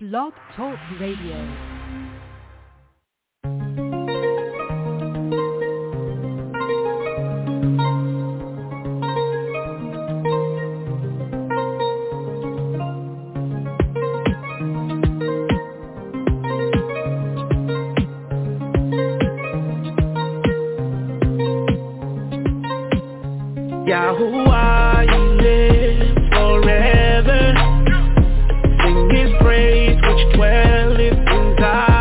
Blog Talk Radio. Yahuwah, you live forever. Sing his praise which dwelleth in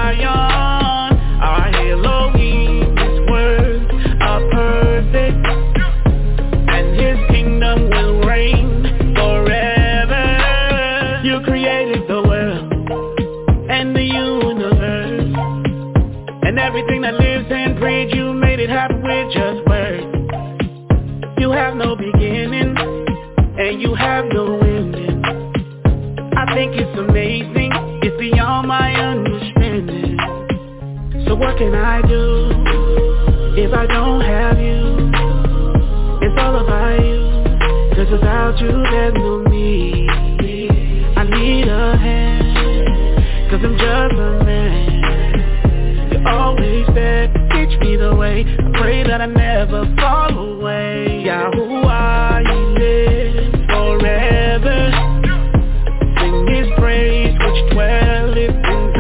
Zion. Our Elohim, his words are perfect, and his kingdom will reign forever. You created the world and the universe, and everything that lives and breathes. You made it happen with just words. You have no beginning, and you have no ending. I think it's amazing, it's beyond my understanding. So what can I do if I don't have you? It's all about you, 'cause without you there's no me. I need a hand, 'cause I'm just a man. You're always there, teach me the way. I pray that I never fall away. Yahuwah, you live forever. Sing his praise which dwelleth in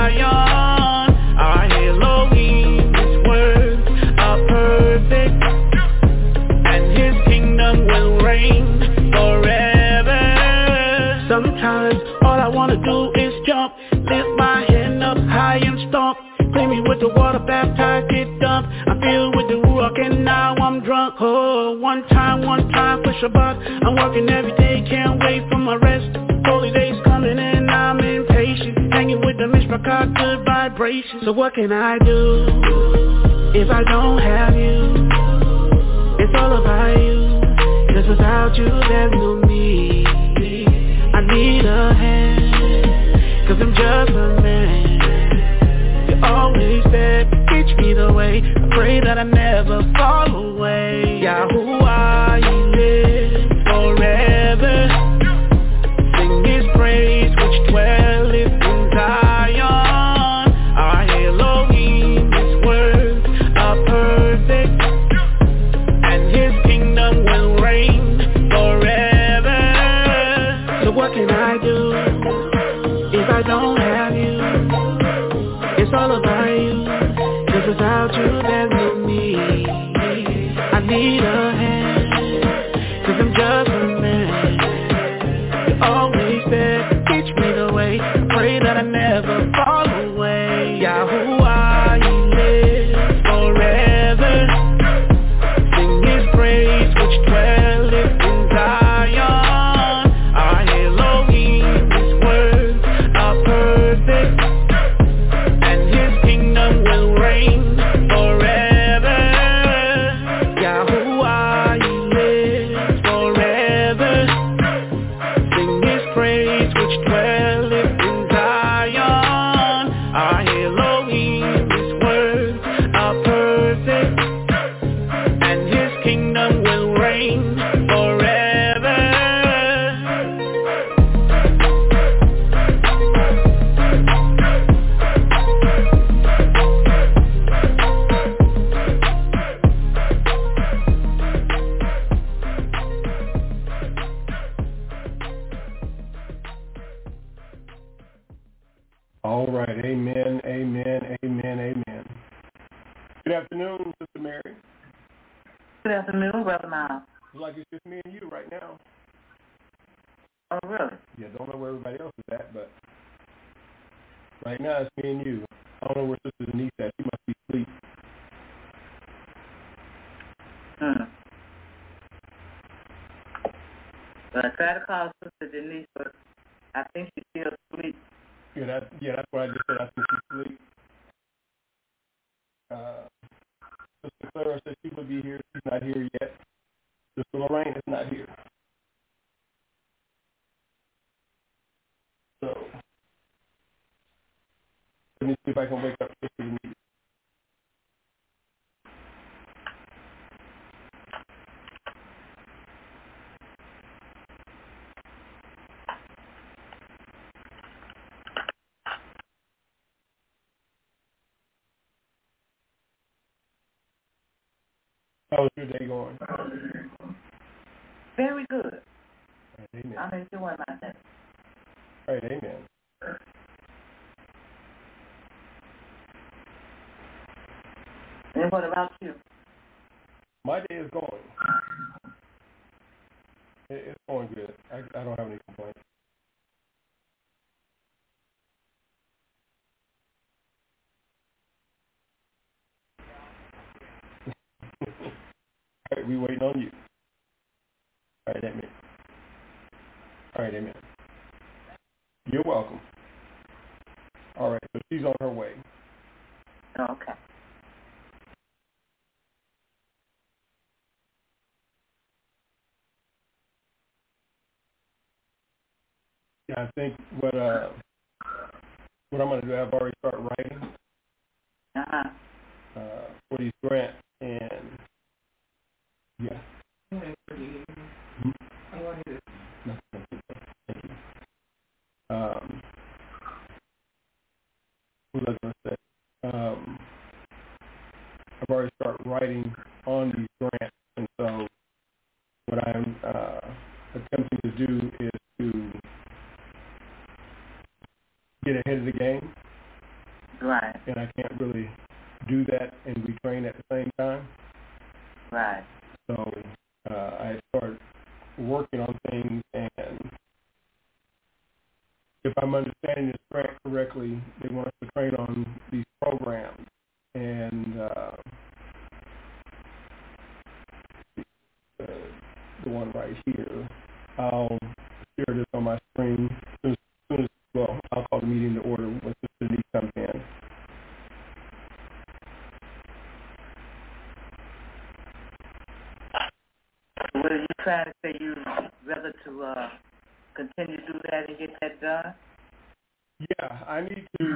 Zion. Our Elohim, his words are perfect, and his kingdom will reign forever. Sometimes all I wanna do is jump, lift my hand up high and stomp. Clean me with the water, baptized, get dumped. I'm filled with the Ruach and now I'm drunk. Oh, one time for Shabbat. I'm working every day, can't wait for my rest. Holy days coming and I'm impatient. Hanging with the Mishpachah, good vibrations. So what can I do if I don't have you? It's all about you, 'cause without you there's no me. I need a hand, 'cause I'm just a man. Always there, teach me the way. I pray that I never fall away. Yahuwah, you live forever. Sing his praise which dwelleth in Zion. Our Elohim, his words are perfect, and his kingdom will reign forever. So what can I do if I don't have you? It's all about you, 'cause without you there's no me. I need a hand, 'cause I'm just a man. You're always there, teach me the way. I pray that I never fall away. Yahuwah, you live forever. Sing his praise which dwelleth in Zion. Our Elohim, his words are perfect, will reign forever. Yahuwah, you live forever. Sing his praise which dwelleth in Zion. Our Elohim, his words are perfect, and his kingdom will reign forever. All right, amen, amen, amen, amen. Good afternoon, Sister Mary. Good afternoon, Brother Miles. It's like it's just me and you right now. Oh, really? Yeah, don't know where everybody else is at, but right now it's me and you. I don't know where Sister Denise at. She must be asleep. Well, I tried to call Sister Denise, but I think she's still asleep. Yeah, that's what I just said. I think she's asleep. Sister Clara said she would be here. She's not here yet. Sister Lorraine is not here. So let me see if I can wake up Sister Denise. How's your day going? Very good. All right, amen. I'm enjoying my day. All right, amen. And what about you? My day is going. It's going good. I don't have any complaints. All right, we waiting on you. All right, amen. All right, amen. You're welcome. All right, so she's on her way. Okay. Yeah, I think what I'm going to do, I've already started writing for these grants, and yeah. Thank you. What was I going to say? I've already started writing on these grants, and so what I'm attempting to do is to get ahead of the game. Right. And I can't really do that and retrain at the same time. Right. So I started working on things, and if I'm understanding this grant correctly, they want us to train on these programs. And the one right here, I'll share this on my screen. Well, I'll call the meeting to order when Sister Denise comes in. What are you trying to say? You rather to continue to do that and get that done? Yeah, I need to.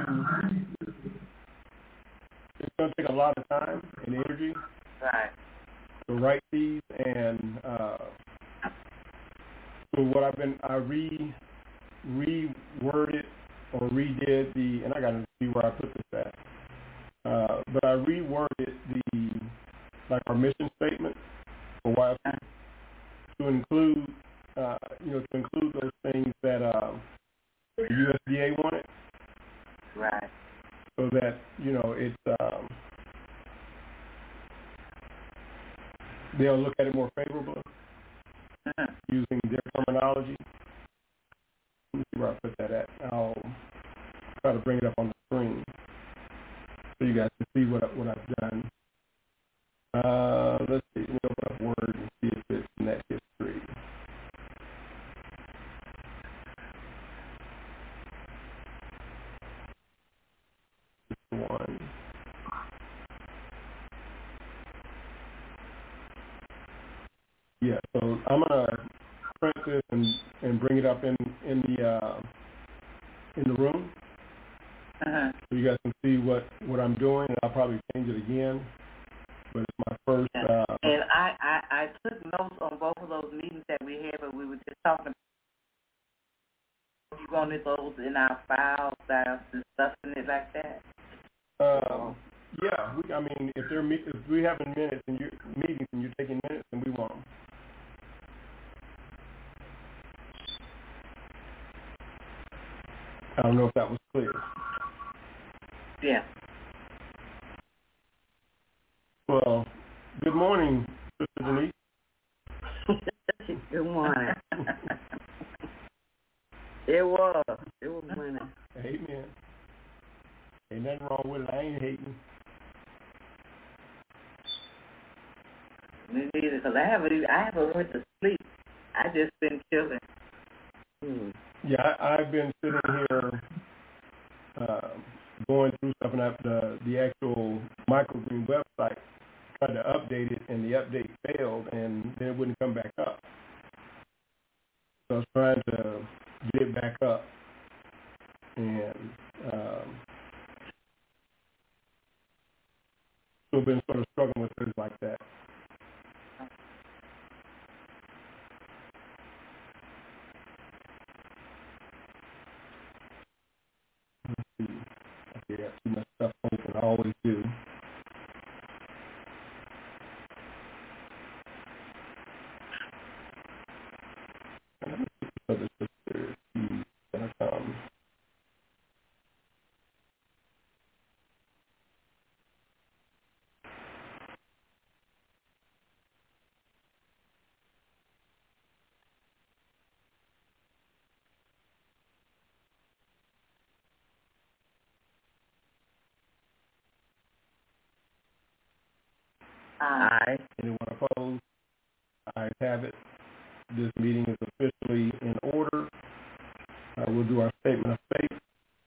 It's going to take a lot of time and energy. Right. To write these, and so what I reworded or redid and I got to see where I put this at. But I reworded our mission statement for YFC to include, to include those things that the USDA wanted. Right. So that, it's, they'll look at it more favorably using their terminology. Let me see where I put that at. I'll try to bring it up on the screen so you guys can see what I've done. Let's see. Let me open up Word and see if it's net history. This one. Yeah, so I'm gonna print this and bring it up in the room, so you guys can see what I'm doing. And I'll probably change it again, but it's my first. And I took notes on both of those meetings that we had, but we were just talking. You wanted those in our files, and stuff in it like that. Yeah, if we have minutes and meetings and you're taking minutes, then we want them. I don't know if that was clear. Yeah. Well, good morning, Sister Denise. Good morning. It was winning. Amen. Ain't nothing wrong with it. I ain't hating. Me neither, because I haven't went to sleep. I just been chilling. Yeah, I've been sitting here going through stuff, and the actual microgreen website tried to update it, and the update failed, and then it wouldn't come back up. So I was trying to get it back up, and so I've been sort of struggling with things like that. Let's see. Okay, I got too much stuff open. I always do. Aye. Anyone opposed? Ayes have it. This meeting is officially in order. We'll do our statement of faith.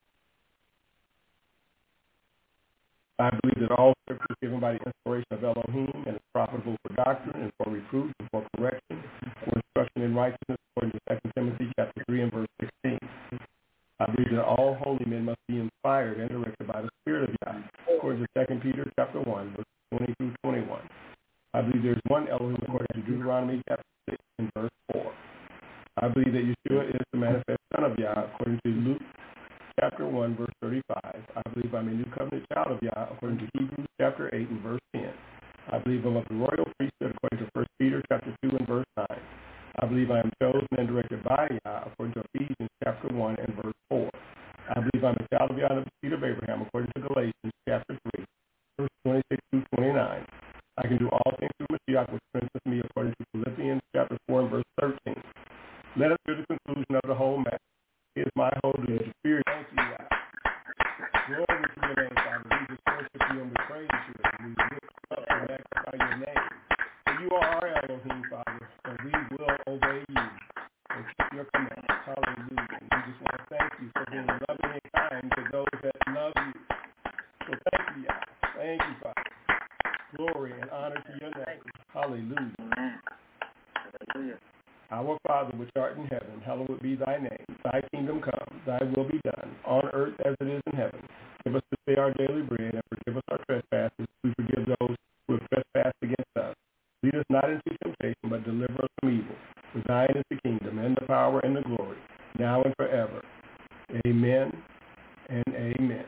I believe that all scripture is given by the inspiration of Elohim and is profitable for doctrine and for reproof and for correction, for instruction in righteousness, according to 2 Timothy chapter 3 and verse 16. I believe that all holy men must be inspired and directed by the Spirit of Yah, according to 2 Peter chapter 1, verse 20 through 21. I believe there is one Elohim according to Deuteronomy chapter 6 and verse 4. I believe that Yeshua is the manifest Son of Yah, according to Luke chapter 1, verse 35. I believe I'm a new covenant child of Yah, according to Hebrews chapter 8 and verse 10. I believe I'm of the royal priesthood, according to 1 Peter chapter 2 and verse 9. I believe I am chosen and directed by Yah, according to Ephesians chapter 1 and verse 4. I believe I'm a child of Yah of the seed of Abraham, according to Galatians chapter 3, verse 26 through 29. I can do all things through Mashiach, which strengthens me, according to Philippians chapter 4 and verse 13. Let us hear the conclusion of the whole matter. It is my whole duty to fear you. Thank you, Yah. Glory to your name, Father. We just worship you and we praise you. And we lift up and magnify your name. For you are our Elohim, Father, and we will obey you and keep your commands. Hallelujah. And we just want to thank you for being loving and kind to those that love you. So thank you, Yah. Thank you, Father. Glory and honor to your name. Hallelujah. Hallelujah. Our Father, which art in heaven, hallowed be thy name. Thy kingdom come, thy will be done, on earth as it is in heaven. Give us this day our daily bread, and forgive us our trespasses. We forgive those who have trespassed against us. Lead us not into temptation, but deliver us from evil. For thine is the kingdom, and the power, and the glory, now and forever. Amen and amen.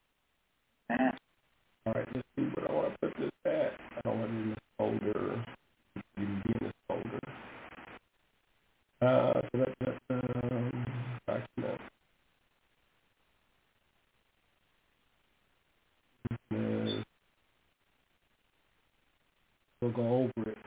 All right, let's see what I want to put this at. I don't want it in this folder. You can be in this folder. Document. We'll go over it.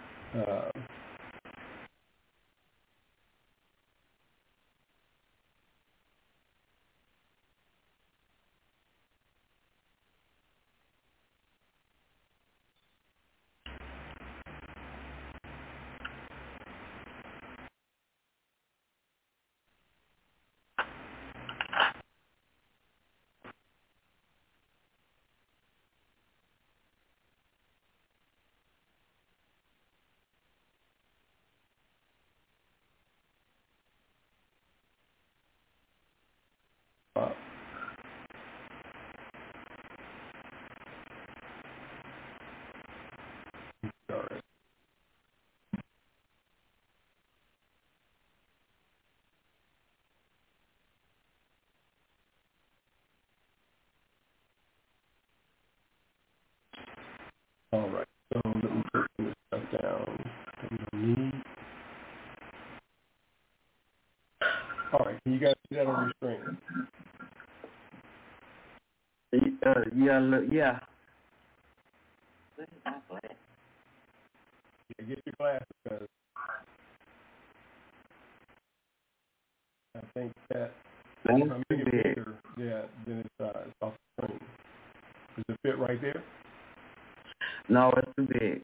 All right, so let me put this stuff down. All right, can you guys see that on your screen? Yeah. Get your glasses, because I think that if I make it bigger, then it's off the screen. Does it fit right there? No, it's too big.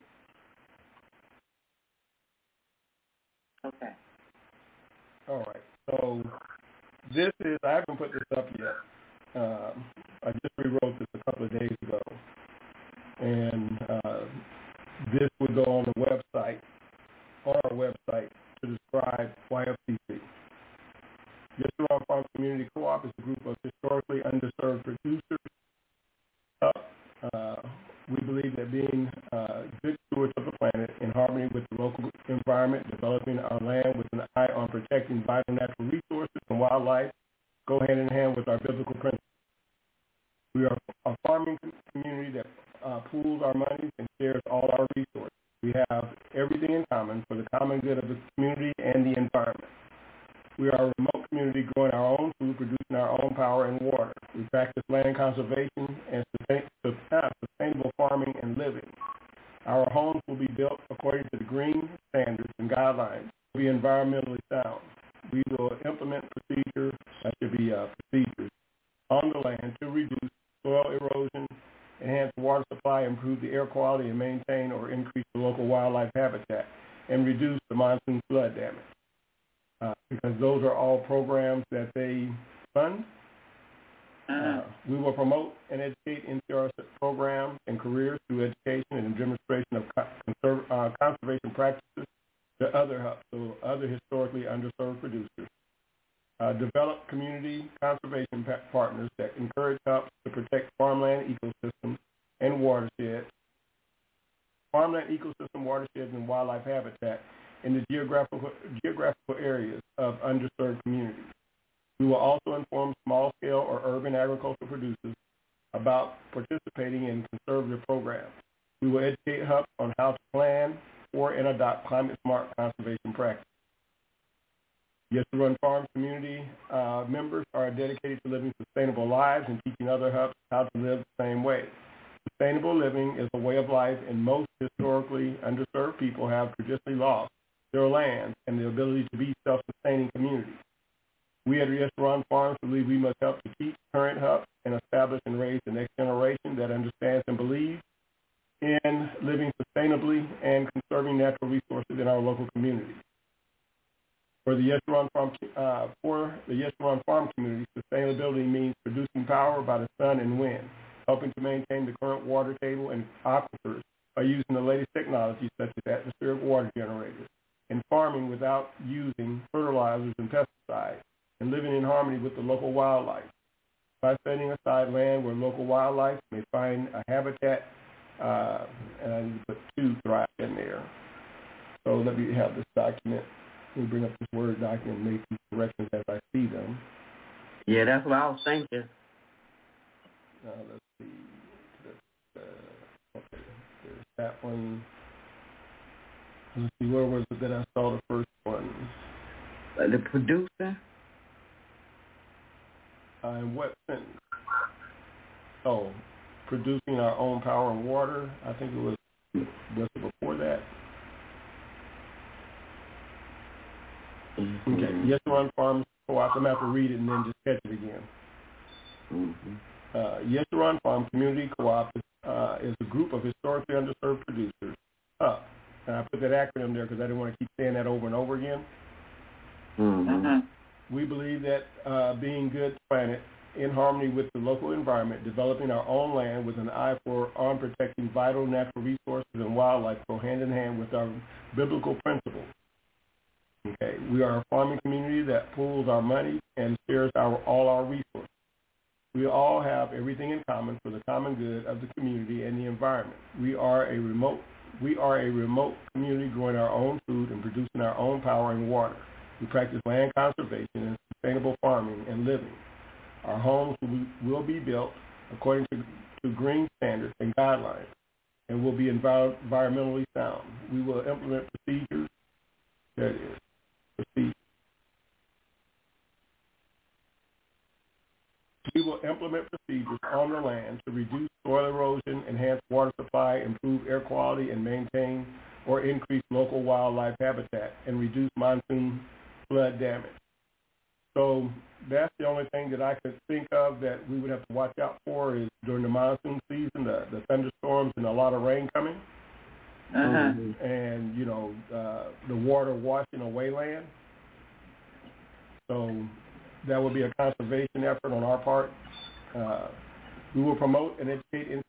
Okay. All right. So this is, I haven't put this up yet. I just rewrote this a couple of days ago. And this would go on our website, to describe YFCC. Yeshurun Farm Community Co-op is a group of historically underserved producers. We believe that being good stewards of the planet in harmony with the local environment, developing our land with an eye on protecting vital natural resources and wildlife, go hand in hand with our biblical principles. We are a farming community that pools our monies and shares all our resources. We have everything in common for the common good of the community and the environment. We are a remote community growing our own food, producing our own power and water. We practice land conservation and sustainable farming and living. Our homes will be built according to the green standards and guidelines. We'll be environmentally sound. We will implement procedures on the land to reduce soil erosion, enhance enhance water supply, improve the air quality, and maintain or increase the local wildlife habitat, and reduce the monsoon flood damage. Because those are all programs that they fund. We will promote and educate NCR programs and careers through education and demonstration of conservation practices to other hubs, so other historically underserved producers. Develop community conservation partners that encourage hubs to protect farmland ecosystems and watersheds, farmland ecosystem, watersheds, and wildlife habitat in the geographical areas of underserved communities. We will also inform small-scale or urban agricultural producers about participating in conservative programs. We will educate hubs on how to plan for and adopt climate-smart conservation practices. Yes to Run Farm community members are dedicated to living sustainable lives and teaching other hubs how to live the same way. Sustainable living is a way of life, and most historically underserved people have traditionally lost their lands and the ability to be self-sustaining communities. We at Yes to Run Farms believe we must help to teach current hubs and establish and raise the next generation that understands and believes in living sustainably and conserving natural resources in our local communities. For the Yes to Run Farm community, sustainability means producing power by the sun and wind, helping to maintain the current water table and aquifers by using the latest technologies such as atmospheric water generators, and farming without using fertilizers and pesticides, and living in harmony with the local wildlife by setting aside land where local wildlife may find a habitat, and I need to put to thrive in there. So let me have this document. Let me bring up this Word document and make these corrections as I see them. Yeah, that's what I was thinking. Let's see. Okay, there's that one. Let's see, where was it that I saw the first one? The producer? In what sentence? Oh, producing our own power and water. I think it was it before that? Mm-hmm. Okay. Yes to Run Farms Co-op. I'm going to have to read it and then just catch it again. Mm-hmm. Yes to Run Farm Community Co-op is a group of historically underserved producers. And I put that acronym there because I didn't want to keep saying that over and over again. Mm-hmm. We believe that being good to the planet, in harmony with the local environment, developing our own land with an eye on protecting vital natural resources and wildlife go hand in hand with our biblical principles. Okay, we are a farming community that pools our money and shares all our resources. We all have everything in common for the common good of the community and the environment. We are a remote community growing our own food and producing our own power and water. We practice land conservation and sustainable farming and living. Our homes will be built according to green standards and guidelines and will be environmentally sound. We will implement procedures. There it is. Procedures. We will implement procedures on the land to reduce soil erosion, enhance water supply, improve air quality, and maintain or increase local wildlife habitat and reduce monsoon flood damage. So that's the only thing that I could think of that we would have to watch out for is during the monsoon season, the thunderstorms and a lot of rain coming. And, the water washing away land. So that would be a conservation effort on our part. We will promote and educate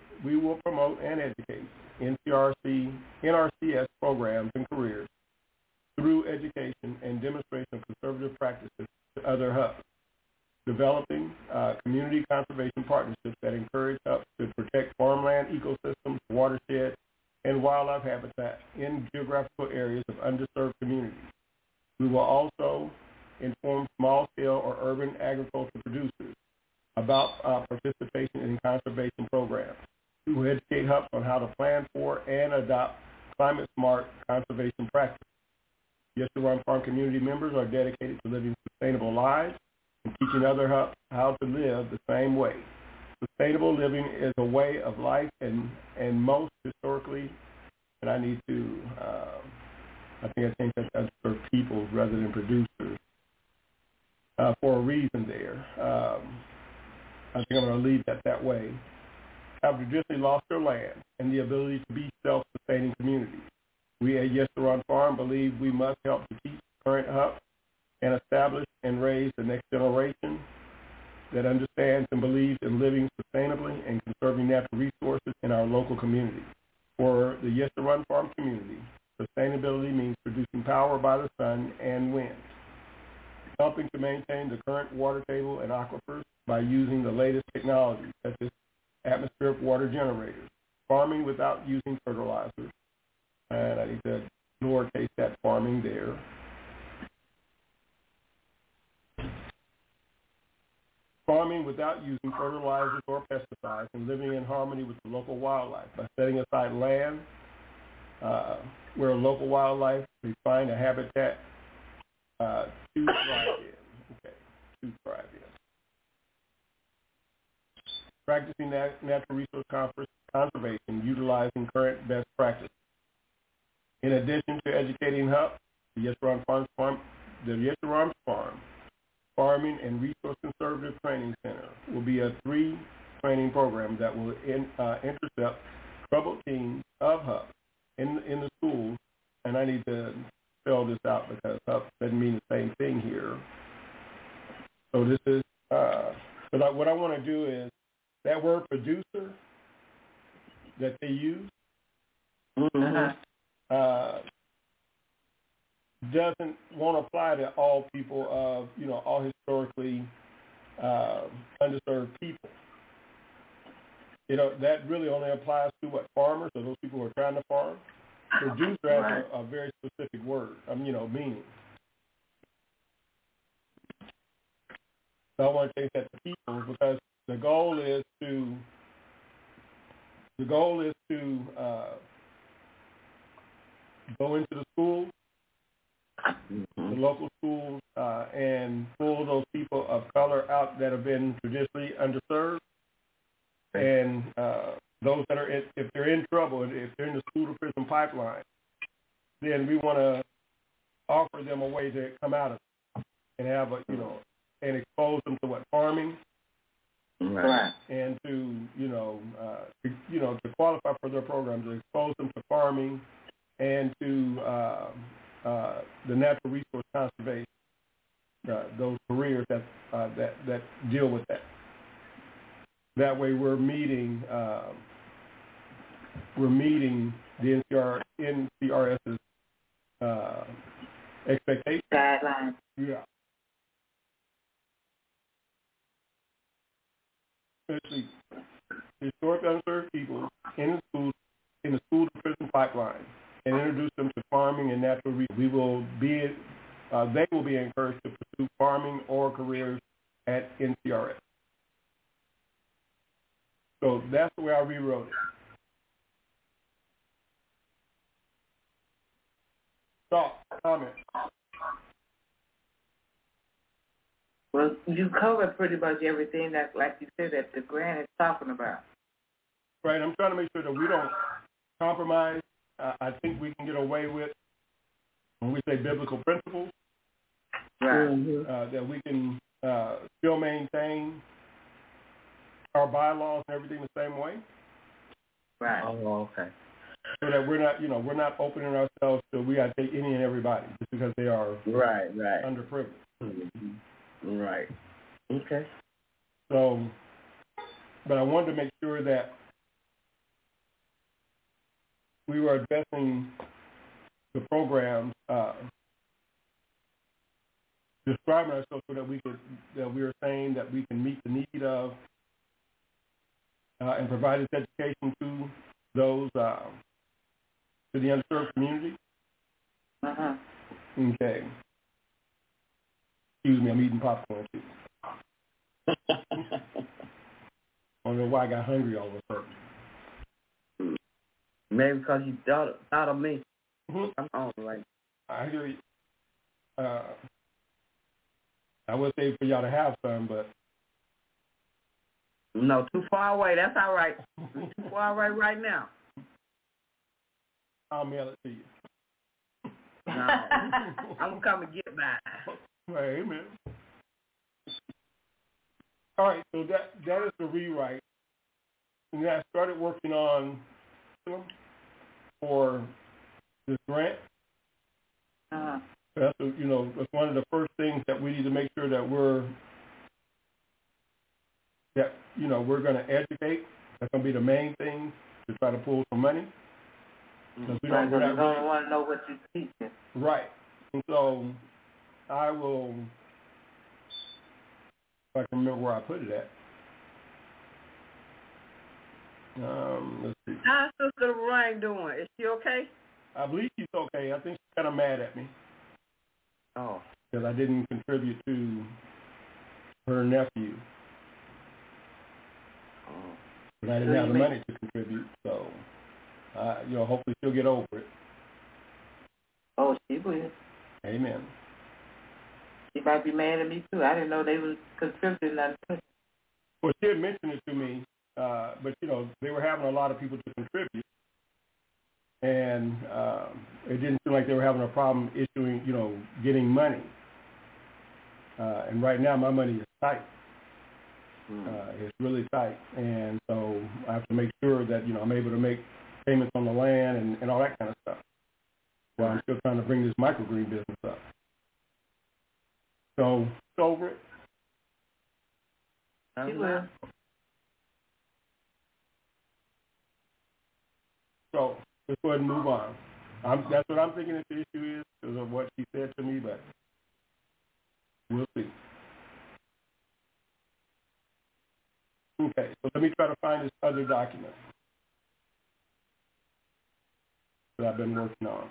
NRCS programs and careers through education and demonstration of conservative practices to other hubs, developing community conservation partnerships that encourage hubs to protect farmland ecosystems, watersheds, and wildlife habitat in geographical areas of underserved communities. We will also inform small-scale or urban agricultural producers about participation in conservation programs. We will educate hubs on how to plan for and adopt climate-smart conservation practices. Yes to Run Farm community members are dedicated to living sustainable lives and teaching other hubs how to live the same way. Sustainable living is a way of life, and most historically, and I need to, I think I changed that for people rather than producers for a reason there. I think I'm going to leave that way. have traditionally lost their land and the ability to be self-sustaining communities. We at Yes to Run Farm believe we must help to teach current HUP and establish and raise the next generation that understands and believes in living sustainably and conserving natural resources in our local community. For the Yes to Run Farm community, sustainability means producing power by the sun and wind, helping to maintain the current water table and aquifers by using the latest technology, such as atmospheric water generators, farming without using fertilizers, and I need to lowercase that farming there. Farming without using fertilizers or pesticides and living in harmony with the local wildlife by setting aside land where local wildlife may find a habitat to thrive in. Okay, to thrive in. Practicing natural resource conservation utilizing current best practices. In addition to educating HUP, the Yes to Run Farm Farming and Resource Conservative Training Center will be a 3 training program that will intercept troubled teens of HUP in the schools, and I need to spell this out because HUP doesn't mean the same thing here. So this is, but what I want to do is that word producer that they use won't apply to all people of, all historically underserved people. That really only applies to farmers, or those people who are trying to farm. Producer has a very specific word, meaning. So I want to change that to people because the goal is to go into the schools, the local schools, and pull those people of color out that have been traditionally underserved, and those that are, if they're in trouble, if they're in the school-to-prison pipeline, then we want to offer them a way to come out of it and have and expose them to farming, and to to qualify for their programs, to expose them to farming and to the natural resource conservation, those careers that deal with that. That way, we're meeting the NCRS's expectations. Guidelines. Yeah. Especially historic underserved people in the school to prison pipeline, and introduce them to farming and natural resources. They will be encouraged to pursue farming or careers at NCRS. So that's the way I rewrote it. Thoughts, comments? Well, you covered pretty much everything that, like you said, that the grant is talking about. Right. I'm trying to make sure that we don't compromise. I think we can get away with, when we say biblical principles, that we can still maintain our bylaws and everything the same way. Right. Oh, okay. So that we're not opening ourselves to we got to take any and everybody just because they are underprivileged. Mm-hmm. Right. Okay. So, but I wanted to make sure that we were addressing the programs, describing ourselves so that we are saying that we can meet the need of and provide this education to those to the underserved community. Okay. Excuse me, I'm eating popcorn too. I don't know why I got hungry all of a sudden. Maybe because you thought of me. Mm-hmm. I'm all right. I hear you. I would say for y'all to have some, but no, too far away. That's all right. Too far away right now. I'll mail it to you. No, I'm coming to get mine. Right, amen. All right, so that is the rewrite. and I started working on for this grant. That's that's one of the first things that we need to make sure that we're going to educate. That's going to be the main thing to try to pull some money. Because we don't want to know what you're teaching. Right. And so I will, if I can remember where I put it at. Let's see. How's Sister Lorraine doing? Is she okay? I believe she's okay. I think she's kind of mad at me. Oh. Because I didn't contribute to her nephew. Oh. But I didn't have the money to contribute, so, hopefully she'll get over it. Oh, she will. Amen. She might be mad at me, too. I didn't know they was contributing nothing. Well, she had mentioned it to me, but, they were having a lot of people to contribute. And it didn't seem like they were having a problem issuing, getting money. And right now my money is tight. It's really tight. And so I have to make sure that, I'm able to make payments on the land and all that kind of stuff while I'm still trying to bring this microgreen business up. So it's over it. So let's go ahead and move on. That's what I'm thinking that the issue is because of what she said to me, but we'll see. Okay, so let me try to find this other document that I've been working on.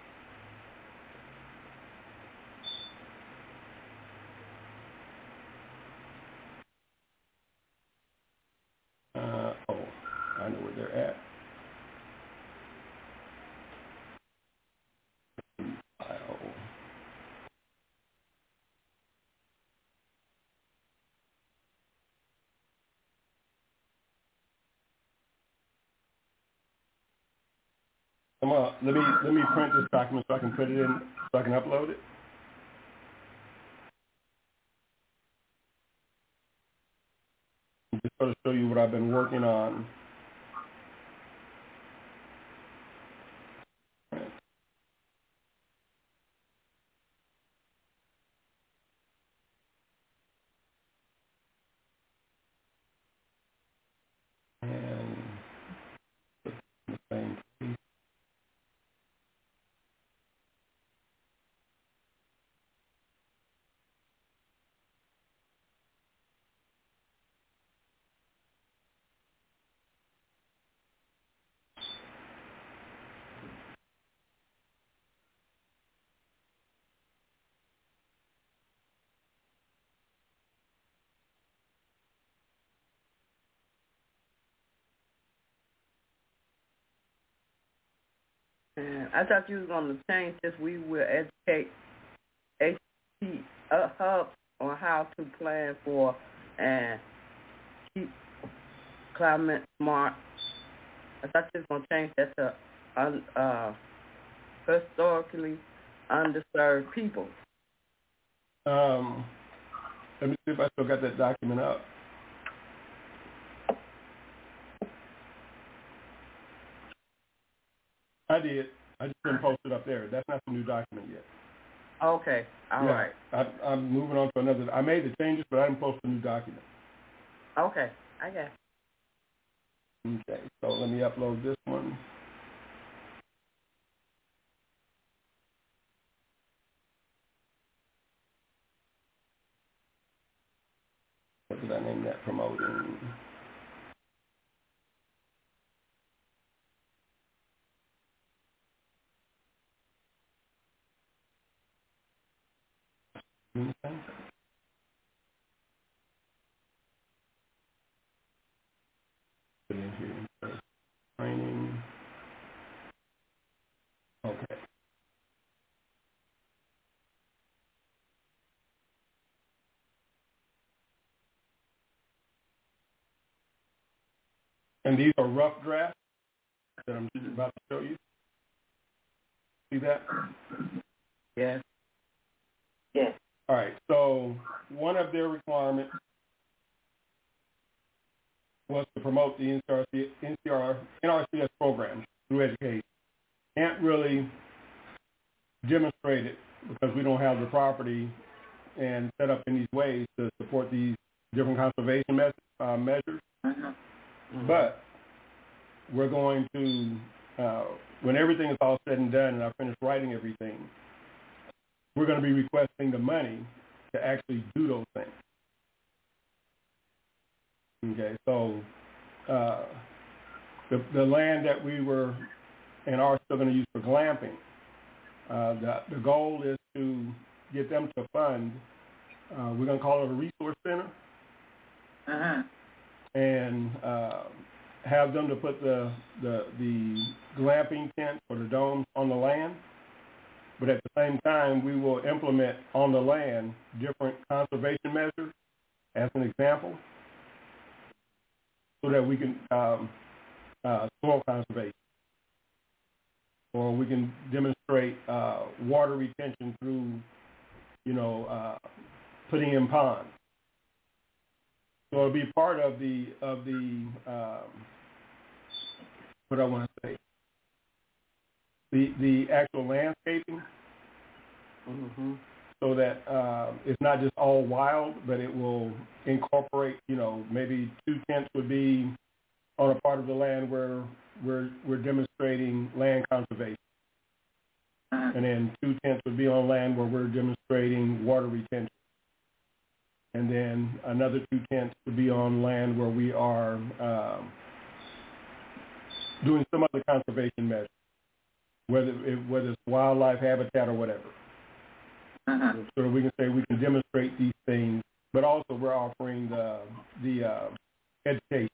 I know where they're at. Let me print this document so I can put it in, so I can upload it. Just sort of show you what I've been working on. And the same. I thought you was going to change this. We will educate HT Hub on how to plan for and keep climate smart. I thought you was going to change that to historically underserved people. Let me see if I still got that document up. I did. I just didn't post it up there. That's not the new document yet. Okay. All right. I'm moving on to another. I made the changes, but I didn't post the new document. Okay. I got it. Okay. So let me upload this one. What did I name that? Promoting. Okay. Put it in here. Training. Okay. And these are rough drafts that I'm about to show you. See that? Yes. Yes. All right. So one of their requirements was to promote the NRCS programs through education. Can't really demonstrate it because we don't have the property and set up in these ways to support these different conservation measures. Mm-hmm. But we're going to, when everything is all said and done and I finish writing everything, we're going to be requesting the money to actually do those things. Okay, so the land that we were and are still going to use for glamping, the goal is to get them to fund, we're going to call it a resource center, and have them to put the glamping tent or the domes on the land. But at the same time, we will implement on the land different conservation measures, as an example, so that we can soil conservation, or we can demonstrate water retention through, putting in ponds. So it'll be part of the what I want to say, the actual landscaping, so that it's not just all wild, but it will incorporate, maybe 2 tents would be on a part of the land where we're demonstrating land conservation. And then 2 tents would be on land where we're demonstrating water retention. And then another 2 tents would be on land where we are doing some other conservation measure, whether it's wildlife habitat or whatever. So we can say we can demonstrate these things, but also we're offering the education.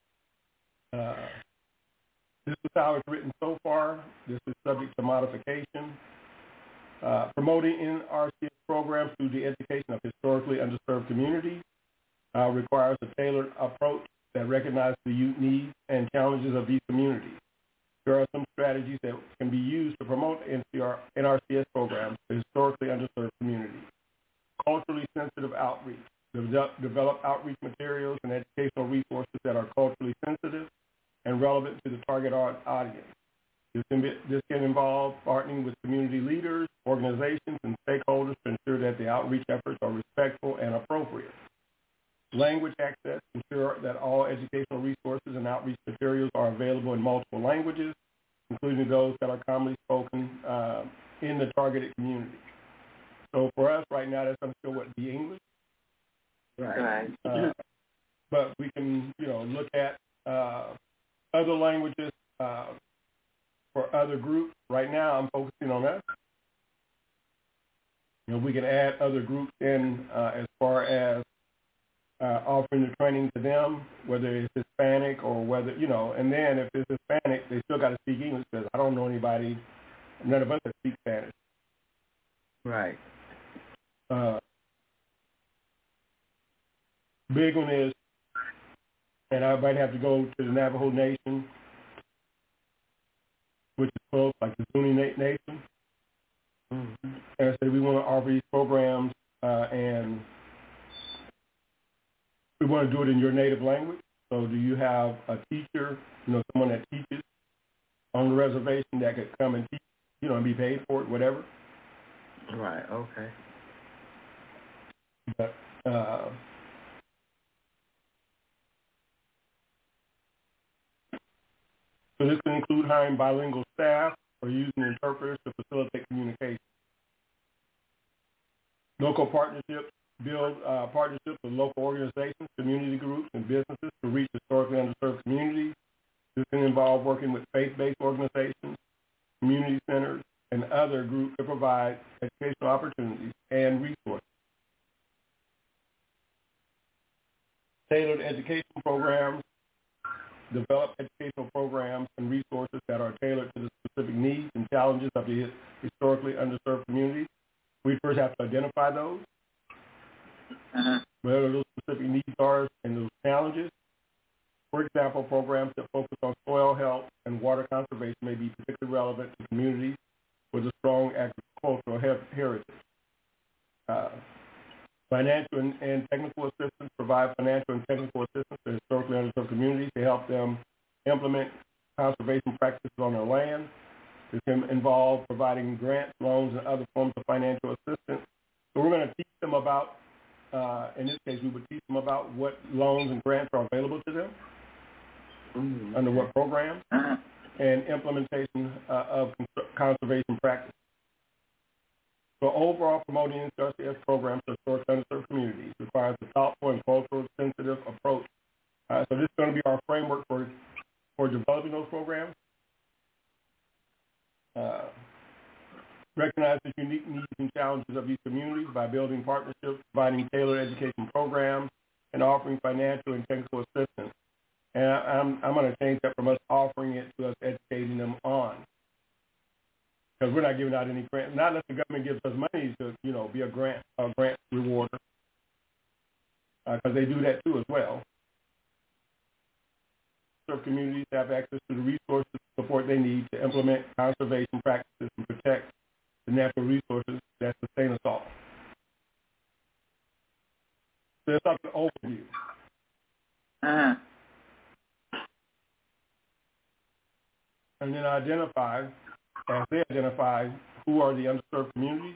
This is how it's written so far. This is subject to modification. Promoting NRCS programs through the education of historically underserved communities requires a tailored approach that recognizes the youth needs and challenges of these communities. There are some strategies that can be used to promote NRCS programs to historically underserved communities. Culturally sensitive outreach. Develop outreach materials and educational resources that are culturally sensitive and relevant to the target audience. This can involve partnering with community leaders, organizations, and stakeholders to ensure that the outreach efforts are respectful and appropriate. Language access, ensure that all educational resources and outreach materials are available in multiple languages, including those that are commonly spoken in the targeted community. So for us right now, that's going to still be English. Right. But we can, look at other languages for other groups. Right now, I'm focusing on us. We can add other groups in as far as offering the training to them, whether it's Hispanic or whether, and then if it's Hispanic, they still got to speak English because I don't know anybody, none of us that speak Spanish. Right. Big one is, and I might have to go to the Navajo Nation, which is close, like the Zuni Nation. And I say we want to offer these programs and we want to do it in your native language. So do you have a teacher, someone that teaches on the reservation that could come and teach, and be paid for it, whatever? Right, okay. But, so this can include hiring bilingual staff or using interpreters to facilitate communication. Local partnerships. Build partnerships with local organizations, community groups, and businesses to reach historically underserved communities. This can involve working with faith-based organizations, community centers, and other groups to provide educational opportunities and resources. Tailored education programs. Develop educational programs and resources that are tailored to the specific needs and challenges of the historically underserved communities. We first have to identify those. Whatever those specific needs are and those challenges. For example, programs that focus on soil health and water conservation may be particularly relevant to communities with a strong agricultural heritage. Financial and technical assistance. Provide financial and technical assistance to historically underserved communities communities to help them implement conservation practices on their land. This can involve providing grants, loans, and other forms of financial assistance. So we're going to teach them about, in this case, we would teach them about what loans and grants are available to them, under what programs, and implementation of conservation practices. So overall, promoting NCRCS programs to historic underserved communities requires a thoughtful and culturally sensitive approach. So this is going to be our framework for developing those programs. Recognize the unique needs and challenges of these communities by building partnerships, providing tailored education programs, and offering financial and technical assistance. And I'm going to change that from us offering it to us educating them on. Because we're not giving out any grant, not unless the government gives us money to, be a grant rewarder. Because they do that too as well. Serve communities have access to the resources and support they need to implement conservation practices and protect the natural resources that sustain us all. So that's like an overview. And then identify who are the underserved communities.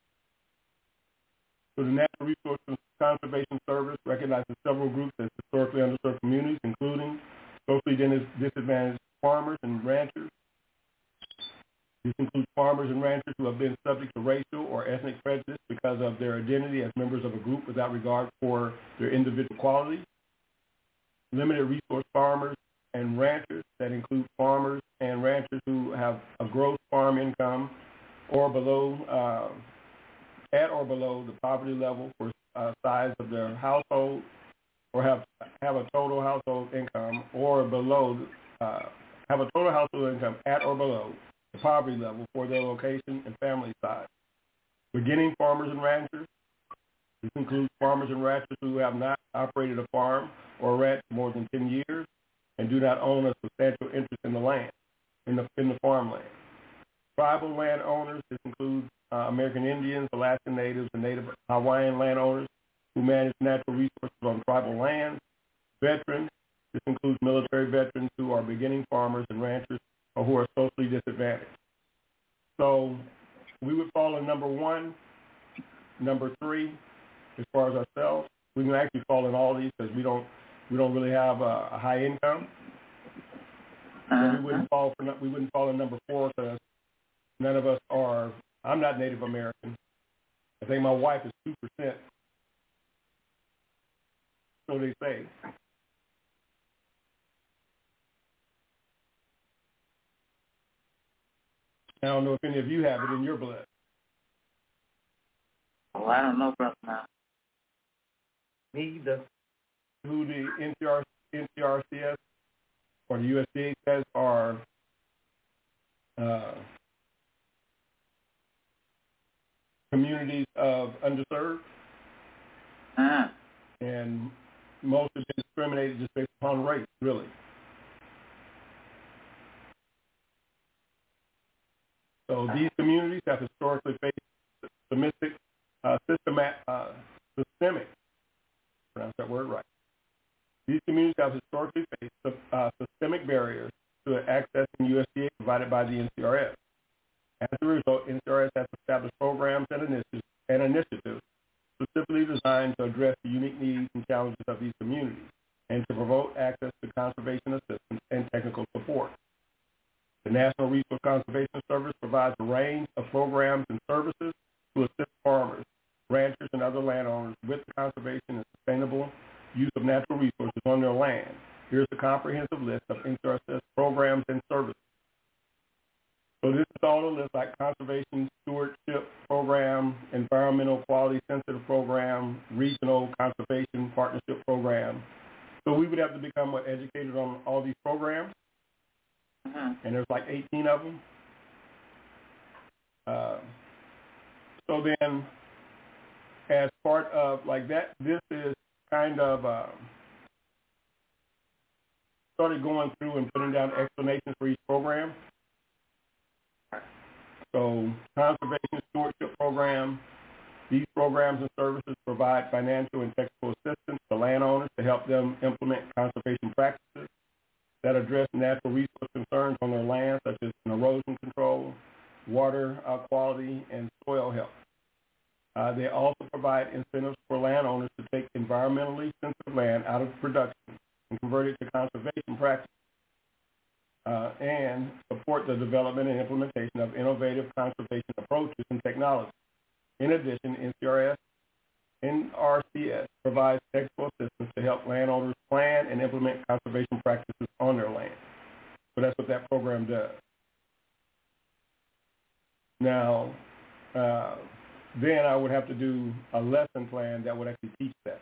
So the Natural Resources Conservation Service recognizes several groups as historically underserved communities, including socially disadvantaged farmers and ranchers. This includes farmers and ranchers who have been subject to racial or ethnic prejudice because of their identity as members of a group without regard for their individual qualities. Limited resource farmers and ranchers, that include farmers and ranchers who have a gross farm income or below, at or below the poverty level for size of their household, or have a total household income or below, have a total household income at or below the poverty level for their location and family size. Beginning farmers and ranchers. This includes farmers and ranchers who have not operated a farm or ranch for more than 10 years and do not own a substantial interest in the land, in the farmland. Tribal landowners. This includes American Indians, Alaskan Natives, and Native Hawaiian landowners who manage natural resources on tribal lands. Veterans. This includes military veterans who are beginning farmers and ranchers or who are socially disadvantaged. So we would fall in number 1, number 3, as far as ourselves. We can actually fall in all these because we don't really have a high income. So we wouldn't fall in number 4 because none of us are. I'm not Native American. I think my wife is 2%. So they say. I don't know if any of you have it in your blood. Oh, I don't know, brother. Now. Me either. Who the NCRCS or the USDA says are communities of underserved, and most have been discriminated just based upon race, really. So these communities have historically faced systemic, pronounce that word right. These communities have historically faced systemic barriers to accessing USDA provided by the NCRS. As a result, NCRS has established programs and initiatives specifically designed to address the unique needs and challenges of these communities and to promote access to conservation assistance and technical support. The National Resource Conservation Service provides a range of programs and services to assist farmers, ranchers, and other landowners with the conservation and sustainable use of natural resources on their land. Here's a comprehensive list of NCRS programs and services. So this is all the list, like conservation stewardship program, environmental quality sensitive program, regional conservation partnership program. So we would have to become educated on all these programs, and there's like 18 of them. So then, as part of like that, this is kind of started going through and putting down explanations for each program. So conservation stewardship program, these programs and services provide financial and technical assistance to landowners to help them implement conservation practices. that address natural resource concerns on their land, such as erosion control, water quality, and soil health. They also provide incentives for landowners to take environmentally sensitive land out of production and convert it to conservation practices, and support the development and implementation of innovative conservation approaches and technologies. In addition, NRCS provides technical assistance to help landowners plan and implement conservation practices on their land. So that's what that program does. Now, then I would have to do a lesson plan that would actually teach that.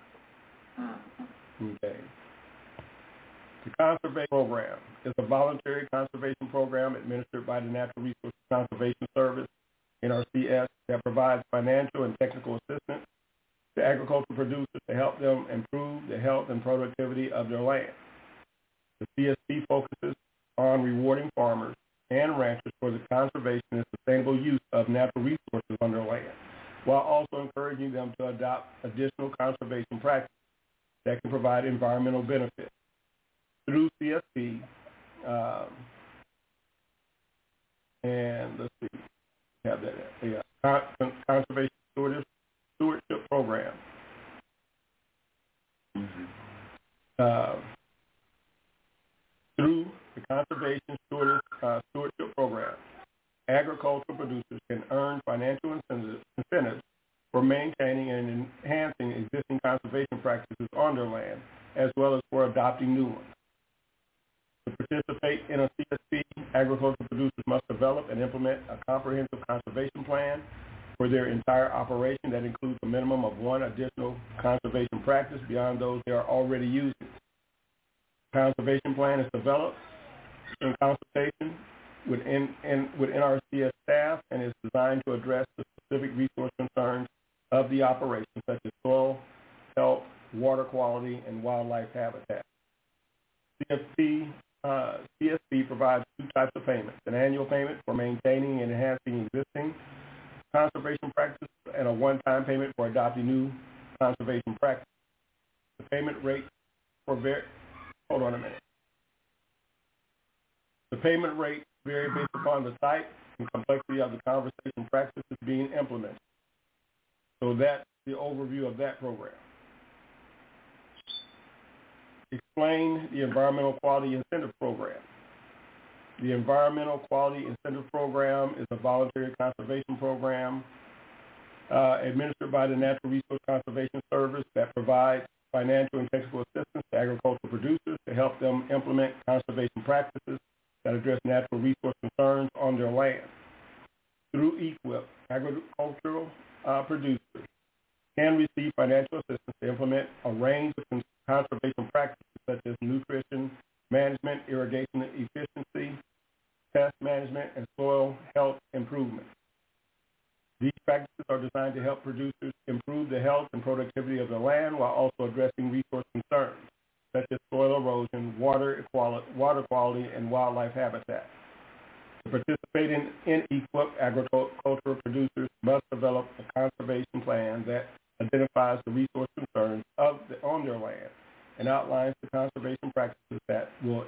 Okay. The Conservation Program is a voluntary conservation program administered by the Natural Resources Conservation Service, NRCS, that provides financial and technical assistance to agricultural producers to help them improve the health and productivity of their land. The CSP focuses on rewarding farmers and ranchers for the conservation and sustainable use of natural resources on their land, while also encouraging them to adopt additional conservation practices that can provide environmental benefits. Through CSP, and let's see, have that, Conservation Stewardship Program. Through the Conservation Stewardship Program, agricultural producers can earn financial incentives for maintaining and enhancing existing conservation practices on their land, as well as for adopting new ones. To participate in a CSP, agricultural producers must develop and implement a comprehensive conservation plan for their entire operation that includes a minimum of one additional conservation practice beyond those they are already using. The conservation plan is developed in consultation with NRCS staff and is designed to address the specific resource concerns of the operation, such as soil health, water quality, and wildlife habitat. CSP provides two types of payments: an annual payment for maintaining and enhancing existing conservation practices and a one-time payment for adopting new conservation practices. The payment rate The payment rates vary based upon the type and complexity of the conservation practices being implemented. So that's the overview of that program. Explain the Environmental Quality Incentive Program. The Environmental Quality Incentive Program is a voluntary conservation program administered by the Natural Resource Conservation Service that provides financial and technical assistance to agricultural producers to help them implement conservation practices that address natural resource concerns on their land. Through EQIP, agricultural producers can receive financial assistance to implement a range of conservation practices such as nutrition management, irrigation efficiency, pest management, and soil health improvement. These practices are designed to help producers improve the health and productivity of their land while also addressing resource concerns such as soil erosion, water quality, and wildlife habitat. To participate in EQIP, agricultural producers must develop a conservation plan that identifies the resource concerns on their land and outlines the conservation practices that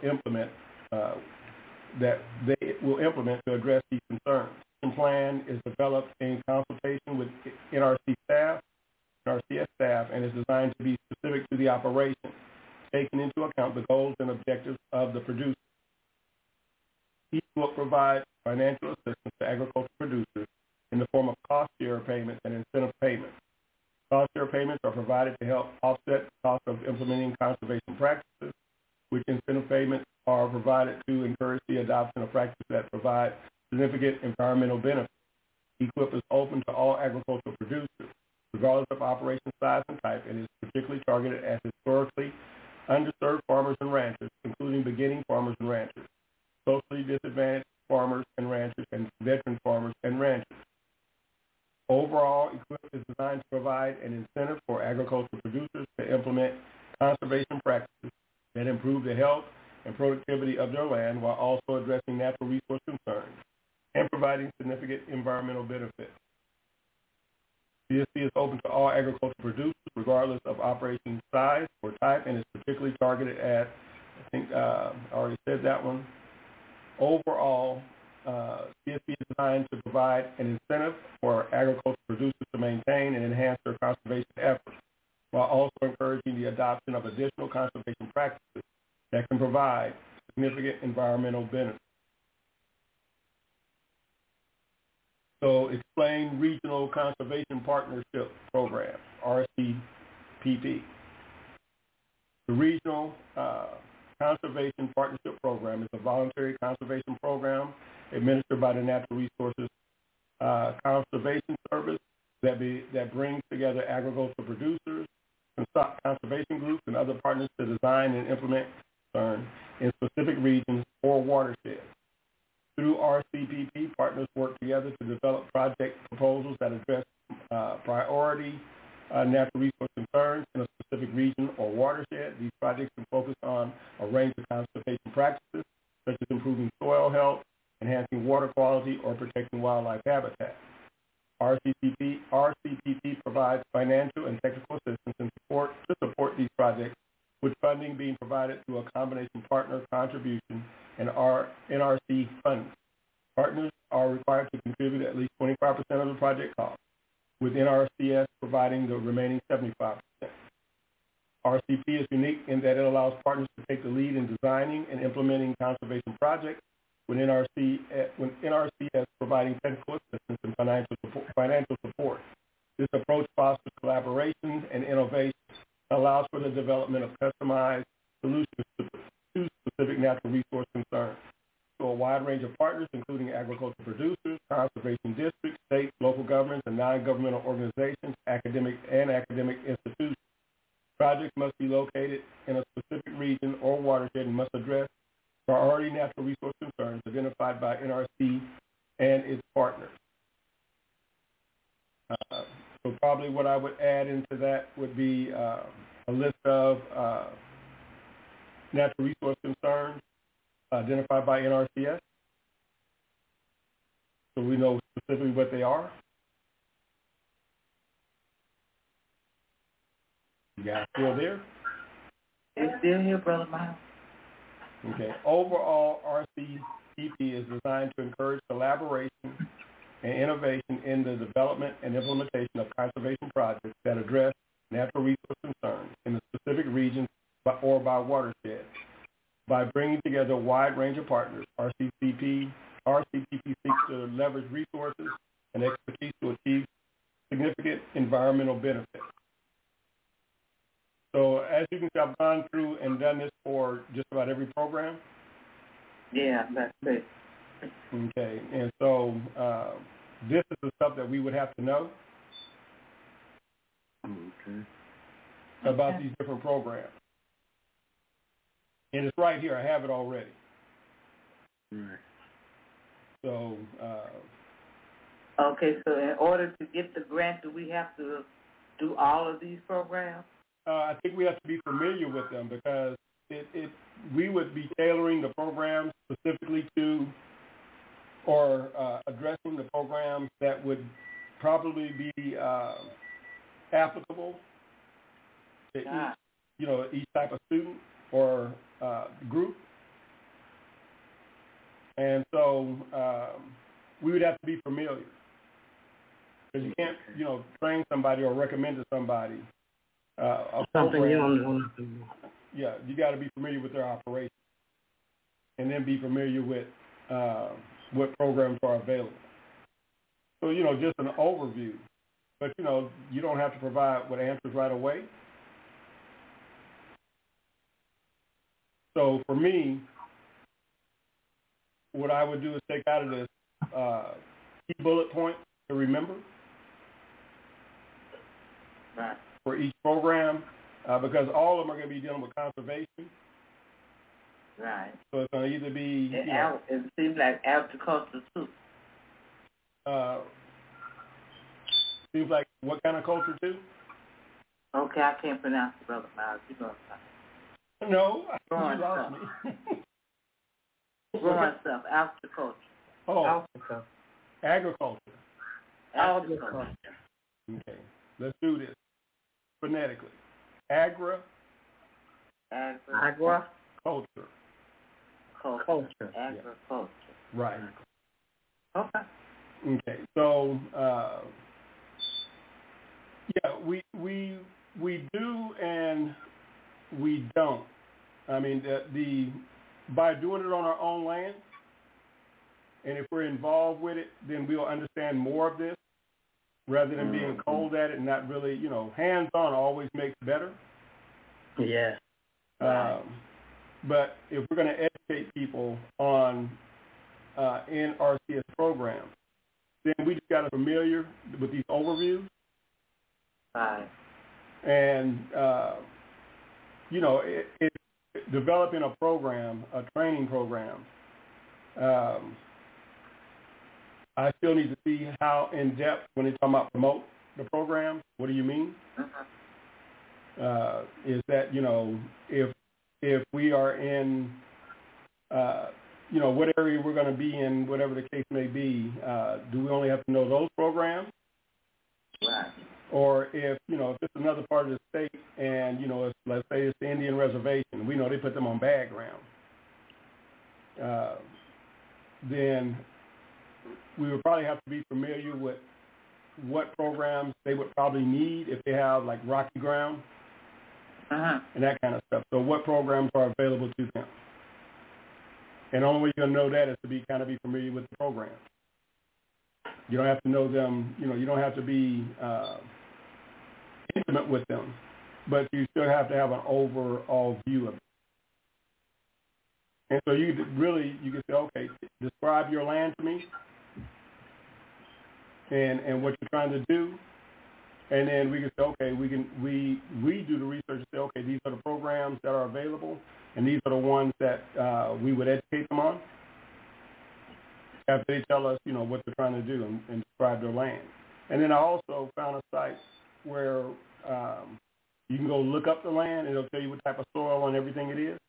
they will implement to address these concerns. The plan is developed in consultation with NRCS staff, and is designed to be specific to the operation, taking into account the goals and objectives of the producer. Each will provide financial assistance to agricultural producers in the form of cost share payments and incentive payments. Cost share payments are provided to help offset the cost of implementing conservation practices, which incentive payments are provided to encourage the adoption of practices that provide significant environmental benefits. EQIP is open to all agricultural producers, regardless of operation size and type, and is particularly targeted at historically underserved farmers and ranchers, including beginning farmers and ranchers, socially disadvantaged farmers and ranchers, and veteran farmers and ranchers. Overall, EQIP is designed to provide an incentive for agricultural producers to implement conservation practices that improve the health and productivity of their land while also addressing natural resource concerns and providing significant environmental benefits. CSP is open to all agricultural producers, regardless of operation size or type, and is particularly targeted at think I already said that one. Overall, CSP is designed to provide an incentive for agricultural producers to maintain and enhance their conservation efforts, while also encouraging the adoption of additional conservation practices that can provide significant environmental benefits. So explain Regional Conservation Partnership Program, RCPP. The Regional Conservation Partnership Program is a voluntary conservation program administered by the Natural Resources Conservation Service that brings together agricultural producers, conservation groups, and other partners to design and implement concerns in specific regions or watersheds. Through RCPP, partners work together to develop project proposals that address priority natural resource concerns in a specific region or watershed. These projects can focus on a range of conservation practices, such as improving soil health, enhancing water quality, or protecting wildlife habitat. RCPP provides financial and technical assistance and support to support these projects, with funding being provided through a combination partner contribution and NRC funding. Partners are required to contribute at least 25% of the project cost, with NRCS providing the remaining 75%. RCP is unique in that it allows partners to take the lead in designing and implementing conservation projects, with NRCS providing technical assistance and financial support. This approach fosters collaboration and innovation, allows for the development of customized solutions to specific natural resource concerns. So a wide range of partners, including agricultural producers, conservation districts, state, local governments, and non-governmental organizations, academic institutions. Projects must be located in a specific region or watershed and must address priority natural resource concerns identified by NRC and its partners. So probably what I would add into that would be a list of natural resource concerns identified by NRCS, so we know specifically what they are. You guys still there? It's still here, Brother Miles. Okay. Overall, RCPP is designed to encourage collaboration and innovation in the development and implementation of conservation projects that address natural resource concerns in a specific region or by watershed. By bringing together a wide range of partners, RCPP seeks to leverage resources and expertise to achieve significant environmental benefits. So as you can see, I've gone through and done this for just about every program. Yeah, that's it. Okay, and so this is the stuff that we would have to know about these different programs. And it's right here. I have it already. Right. So. Okay, so in order to get the grant, do we have to do all of these programs? I think we have to be familiar with them because we would be tailoring the programs specifically to or addressing the programs that would probably be applicable to each type of student or group. And so we would have to be familiar because you can't, train somebody or recommend to somebody something you don't know. Yeah, you got to be familiar with their operation and then be familiar with what programs are available. So, just an overview. But, you don't have to provide with answers right away. So for me, what I would do is take out of this key bullet points to remember for each program, because all of them are going to be dealing with conservation. Right. So it's going to either be... it seems like agriculture, too. Seems like what kind of culture, too? Okay, I can't pronounce it, Brother Miles. You know what I'm talking No, you lost me. Growing stuff, agriculture. Oh, agriculture. Agriculture. Okay, let's do this phonetically. Agriculture. agriculture. Culture. Agriculture. Right. Okay. Okay. So, we do and we don't. I mean, by doing it on our own land, and if we're involved with it, then we'll understand more of this rather than being cold at it and not really, hands-on always makes better. Yeah. But if we're going to educate people on NRCS programs, then we just got to be familiar with these overviews. Right. And, it's developing a program, a training program. I still need to see how in-depth, when they talk about promote the program, what do you mean? Is that, if we are in, what area we're going to be in, whatever the case may be, do we only have to know those programs? Right. Or if it's another part of the state and, let's say it's the Indian reservation, we know they put them on bad ground, then we would probably have to be familiar with what programs they would probably need if they have like rocky ground and that kind of stuff. So what programs are available to them? And the only way you're going to know that is to be familiar with the program. You don't have to know them, you don't have to be intimate with them, but you still have to have an overall view of it. And so you can say, okay, describe your land to me and what you're trying to do. And then we can say, okay, we do the research and say, okay, these are the programs that are available, and these are the ones that we would educate them on after they tell us, what they're trying to do and describe their land. And then I also found a site where you can go look up the land, and it'll tell you what type of soil and everything it is.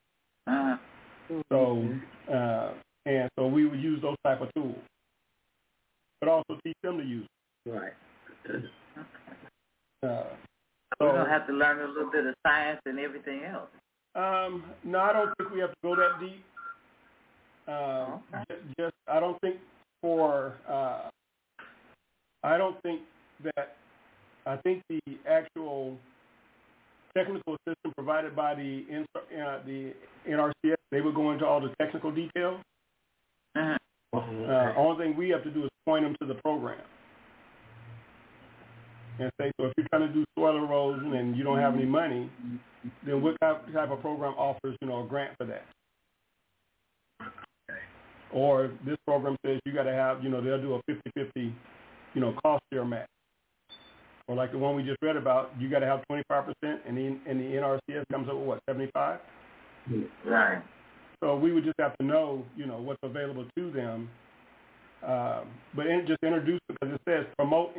So, and so we would use those type of tools, but also teach them to use it. Right. We don't have to learn a little bit of science and everything else. No, I don't think we have to go that deep. I don't think I think the actual technical assistance provided by the NRCS, they would go into all the technical details. Only thing we have to do is point them to the program and say, so if you're trying to do soil erosion and you don't have any money, then what type of program offers, a grant for that? Or this program says you got to have, they'll do a 50-50, cost share match. Or like the one we just read about, you got to have 25%, and the NRCS comes up with what, 75? Right. So we would just have to know, what's available to them. But just introduce, because it says promote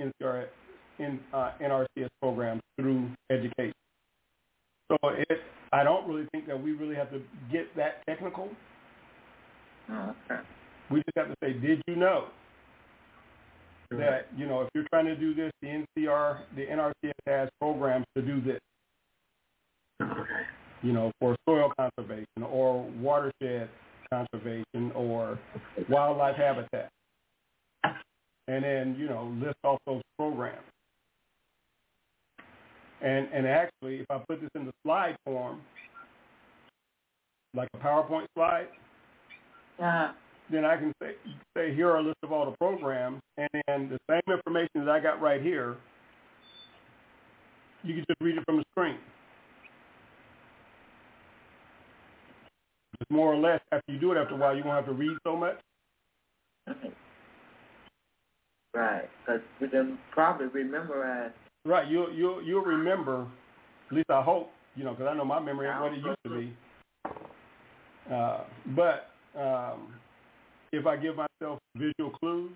NRCS programs through education. So I don't really think that we really have to get that technical. Okay. We just have to say, did you know that, if you're trying to do this, the NRCS has programs to do this. Okay. For soil conservation or watershed conservation or wildlife habitat. And then, list off those programs. And actually, if I put this in the slide form, like a PowerPoint slide, then I can say, here are a list of all the programs, and then the same information that I got right here, you can just read it from the screen. Just more or less, after you do it after a while, you won't have to read so much. Right, because we can probably memorize. Right, you'll remember, at least I hope, because I know my memory ain't what it used to be. But if I give myself visual clues,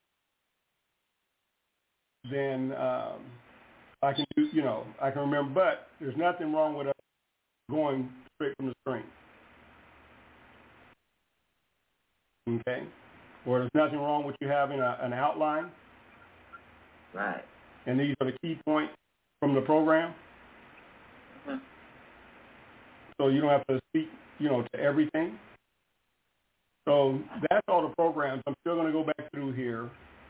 then I can do, I can remember. But there's nothing wrong with us going straight from the screen. Okay? Or there's nothing wrong with you having an outline. Right. And these are the key points from the program. So you don't have to speak, to everything. So that's all the programs. I'm still going to go back through here.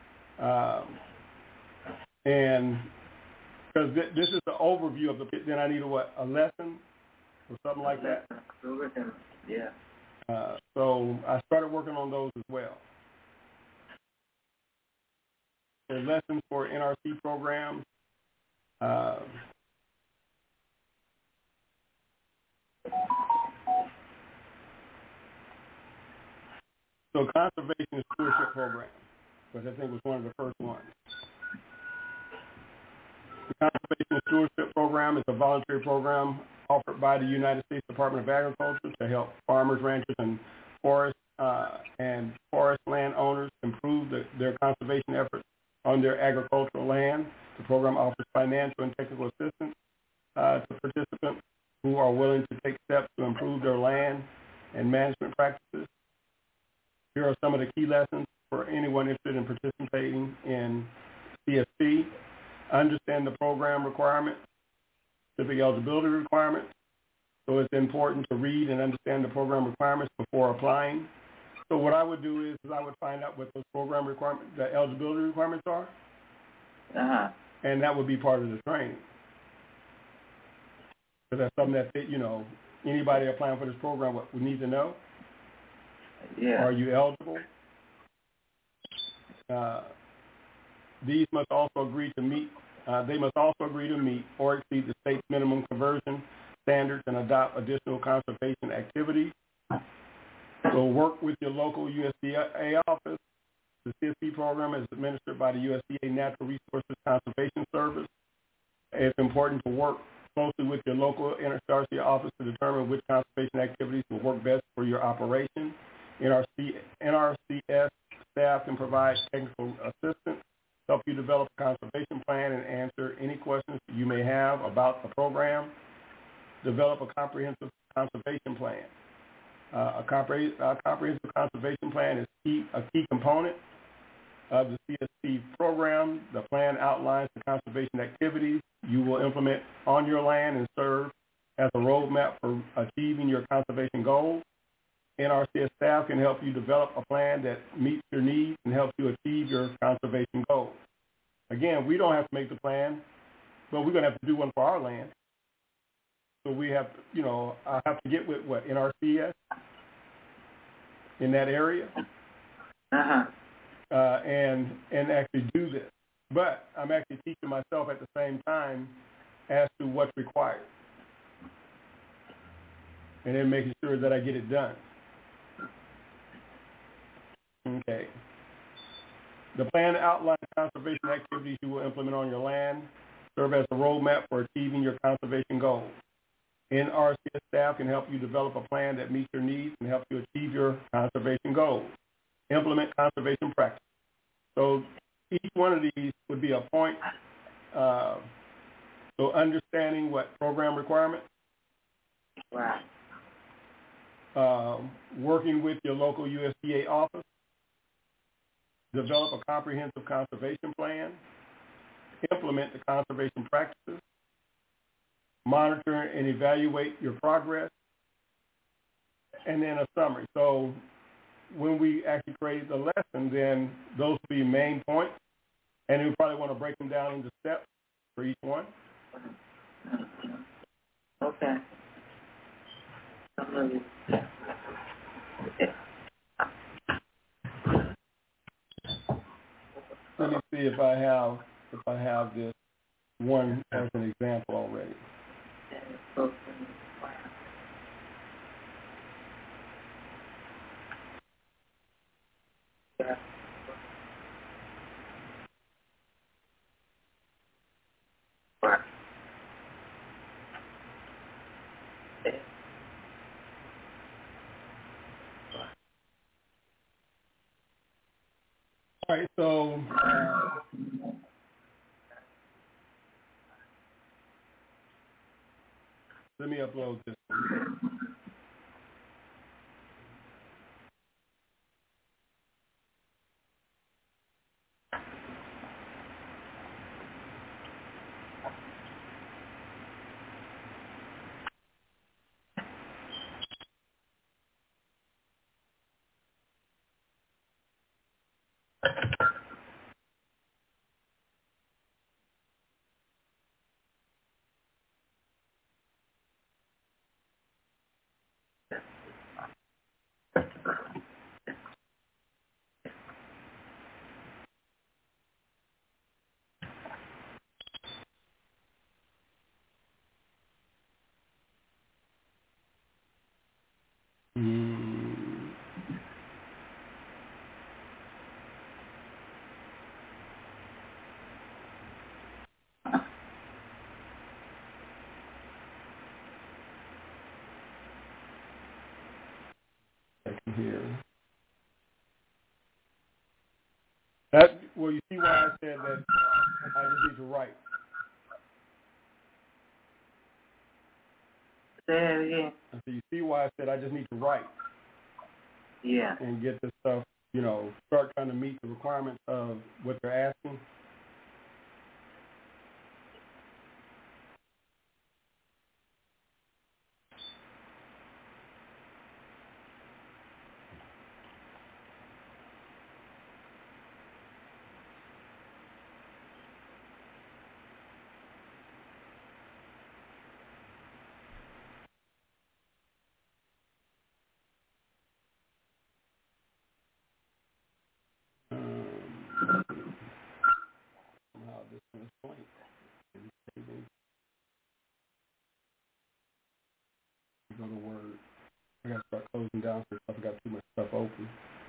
And because this is the overview of then I need a lesson or something like that. Yeah. So I started working on those as well. So lessons for NRC programs. So conservation and stewardship program, which I think was one of the first ones. The Conservation and Stewardship Program is a voluntary program offered by the United States Department of Agriculture to help farmers, ranchers, and forest land owners improve their conservation efforts on their agricultural land. The program offers financial and technical assistance to participants who are willing to take steps to improve their land and management practices. Here are some of the key lessons for anyone interested in participating in CSP. Understand the program requirements, specific eligibility requirements. So it's important to read and understand the program requirements before applying. So what I would do is I would find out what those program requirements, the eligibility requirements are, and that would be part of the training. So that's something that anybody applying for this program would need to know. Yeah. Are you eligible? These must also agree to meet. They must also agree to meet or exceed the state's minimum conversion standards and adopt additional conservation activities. So work with your local USDA office. The CSP program is administered by the USDA Natural Resources Conservation Service. It's important to work closely with your local NRC office to determine which conservation activities will work best for your operation. NRCS staff can provide technical assistance, help you develop a conservation plan, and answer any questions you may have about the program. Develop a comprehensive conservation plan. A comprehensive conservation plan is a key component of the CSP program. The plan outlines the conservation activities you will implement on your land and serve as a roadmap for achieving your conservation goals. NRCS staff can help you develop a plan that meets your needs and helps you achieve your conservation goals. Again, we don't have to make the plan, but we're going to have to do one for our land. So we have, I have to get with NRCS in that area, and actually do this. But I'm actually teaching myself at the same time as to what's required, and then making sure that I get it done. Okay. The plan outlines conservation activities you will implement on your land, serve as a roadmap for achieving your conservation goals. NRCS staff can help you develop a plan that meets your needs and help you achieve your conservation goals. Implement conservation practice. So each one of these would be a point. So understanding what program requirements. Working with your local USDA office. Develop a comprehensive conservation plan. Implement the conservation practices. Monitor and evaluate your progress. And then a summary. So when we actually create the lesson, then those will be main points. And we probably want to break them down into steps for each one. Okay. Let me see if I have this one as an example already. All right, so let me upload this one. looking here. Well, you see why I said that I just need to write. Say it again. So you see why I said I just need to write. Yeah. And get this stuff, start trying to meet the requirements of what they're asking. Somehow this one is blank. Go to Word. I got to start closing down because I've got too much stuff open.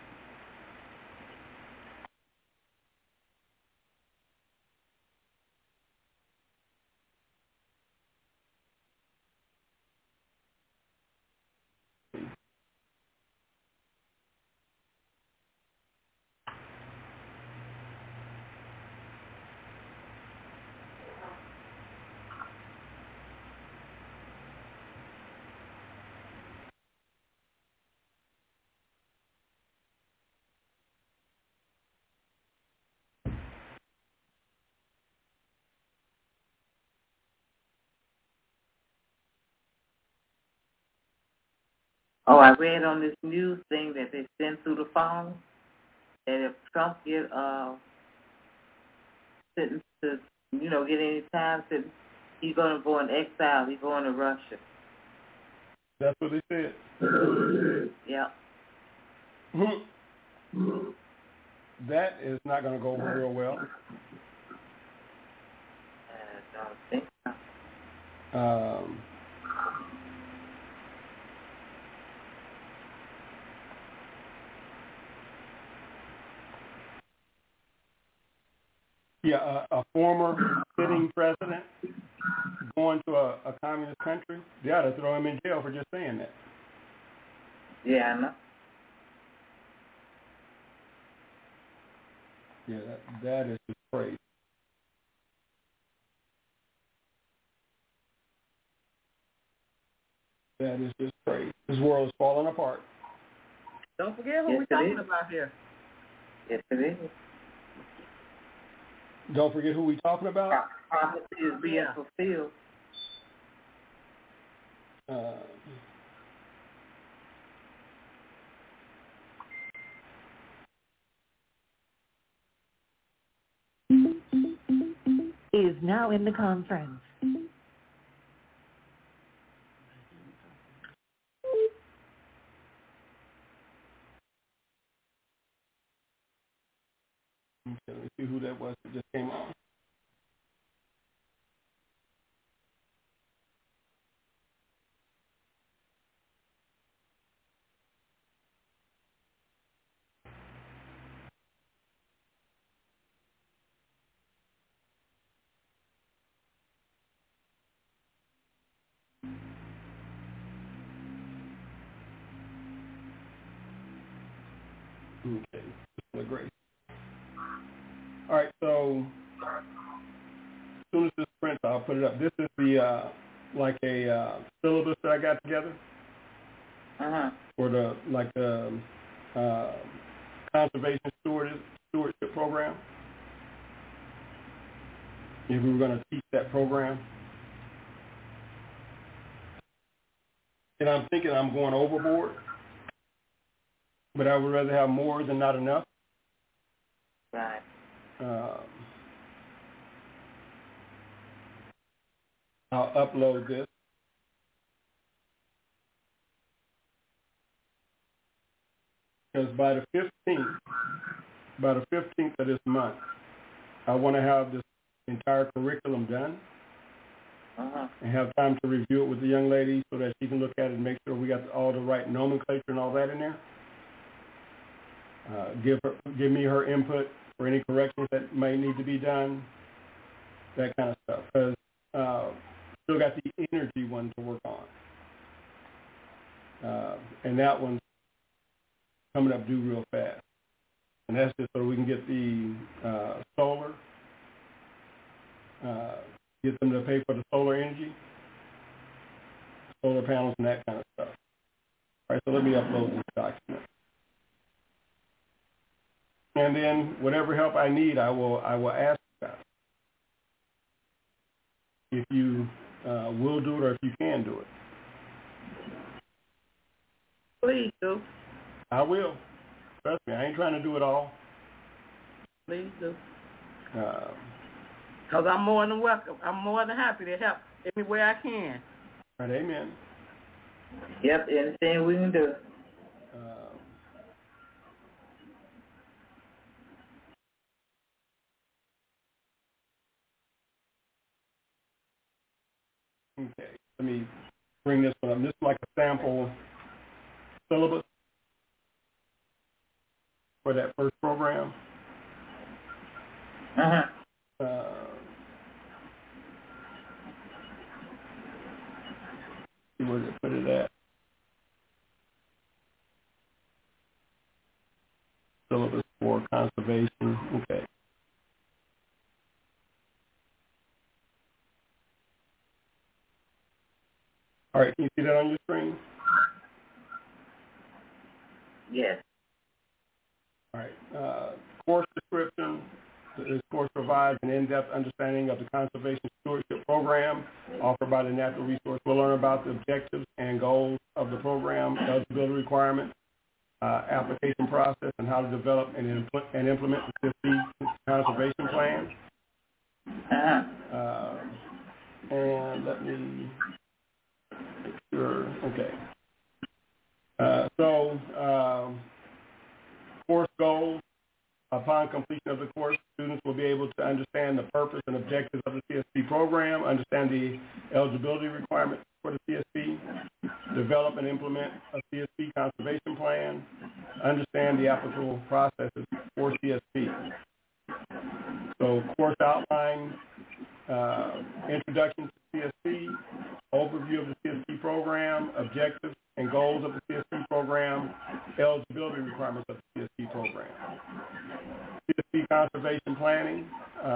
Oh, I read on this news thing that they send through the phone that if Trump get sentenced to, get any time sentence, he's going to go in exile. He's going to Russia. That's what they said. Yeah. That is not going to go over real well. I don't think so. A former sitting president going to a communist country, they ought to throw him in jail for just saying that. Yeah, I know. Yeah, that is just crazy. That is just crazy. This world is falling apart. Don't forget who we're talking about here. Yes, it is. Don't forget who we're talking about. Prophecy is being fulfilled. Is now in the conference. Okay, let me see who that was that just came on. Okay, great. All right, so as soon as this prints, I'll put it up. This is the like a syllabus that I got together for the conservation stewardship program. If we were going to teach that program, and I'm thinking I'm going overboard, but I would rather have more than not enough. Right. I'll upload this. Because by the 15th of this month, I want to have this entire curriculum done and have time to review it with the young lady so that she can look at it and make sure we got all the right nomenclature and all that in there. Give me her input for any corrections that may need to be done, that kind of stuff. Because still got the energy one to work on, and that one's coming up due real fast. And that's just so we can get the solar, get them to pay for the solar energy, solar panels and that kind of stuff. All right, so let me upload this document. And then whatever help I need, I will ask you guys if you will do it or if you can do it. Please do. I will. Trust me, I ain't trying to do it all. Please do. Because I'm more than welcome. I'm more than happy to help any way I can. All right, amen. Yep, anything we can do. Okay, let me bring this one up. This is like a sample syllabus for that first program. Uh-huh. See where they put it at. Syllabus for conservation. Okay. All right, can you see that on your screen? Yes. All right. Course description. This course provides an in-depth understanding of the Conservation Stewardship Program offered by the Natural Resource. We'll learn about the objectives and goals of the program, eligibility requirements, application process, and how to develop and implement the CSP conservation plan. Uh-huh. And let me make sure. Okay. Course goals. Upon completion of the course, students will be able to understand the purpose and objectives of the CSP program, understand the eligibility requirements for the CSP, develop and implement a CSP conservation plan, understand the applicable processes for CSP. So course outline, introduction to CSP, overview of the CSP program, objectives and goals of the CSP program, eligibility requirements of the CSP program. CSP conservation planning,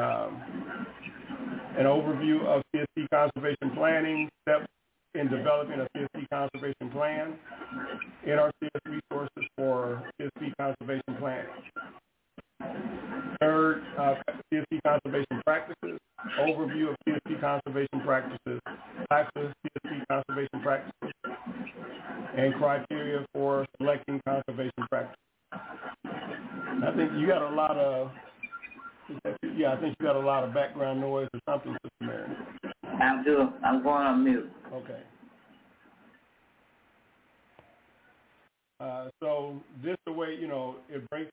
an overview of CSP conservation planning, steps in developing a CSP conservation plan, NRCS resources for CSP conservation planning. Third, CSP conservation practices, overview of CSP conservation practices, types of CSP conservation practices, and criteria for selecting conservation practices. I think you got a lot of, I think you got a lot of background noise or something, Sister Mary. I'm good. I'm going on mute. Okay. So this the way, it breaks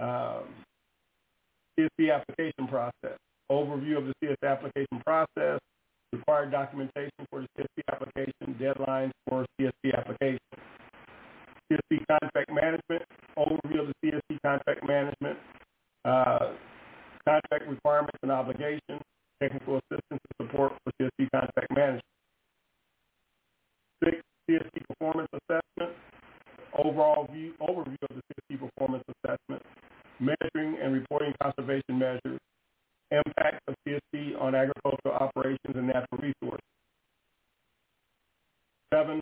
CSP application process, overview of the CSP application process, required documentation for the CSP application, deadlines for CSP application. CSP contract management, overview of the CSP contract management, contract requirements and obligations, technical assistance and support for CSP contract management. 6, CSP performance assessment, overview of the CSP performance assessment, measuring and reporting conservation measures, impact of CSP on agricultural operations and natural resources. 7,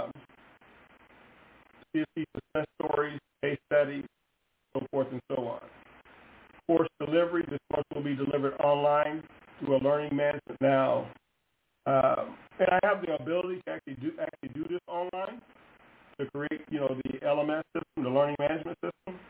CSP success stories, case studies, so forth and so on. Course delivery, this course will be delivered online through a learning management. Now, and I have the ability to actually do this online, to create, the LMS system, the learning management system.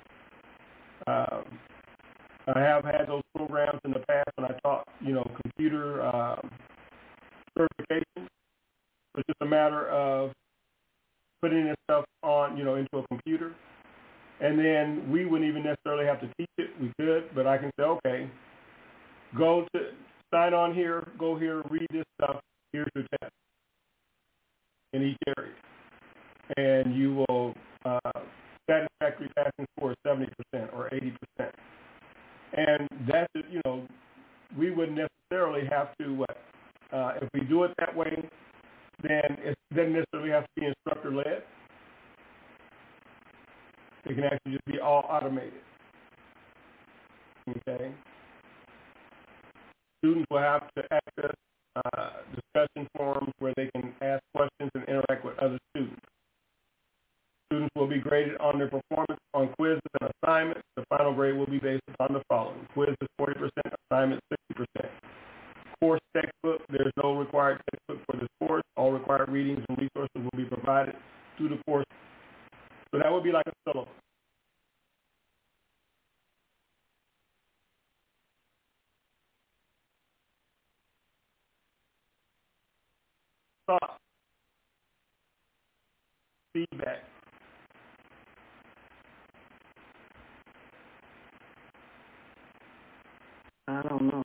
I have had those programs in the past when I taught, computer certification. It's just a matter of putting this stuff on, into a computer. And then we wouldn't even necessarily have to teach it. We could, but I can say, okay, sign on here, go here, read this stuff. Here's your test in each area. And you will satisfactory passing score is 70% or 80%. And that's, we wouldn't necessarily have to, if we do it that way, then it doesn't necessarily have to be instructor-led. It can actually just be all automated. Okay. Students will have to access discussion forums where they can ask questions and interact with other students. Students will be graded on their performance on quizzes and assignments. The final grade will be based upon the following. Quiz is 40%, assignment 60%. Course textbook, there's no required textbook for this course. All required readings and resources will be provided through the course. So that would be like a syllabus. Thoughts, feedback. I don't know.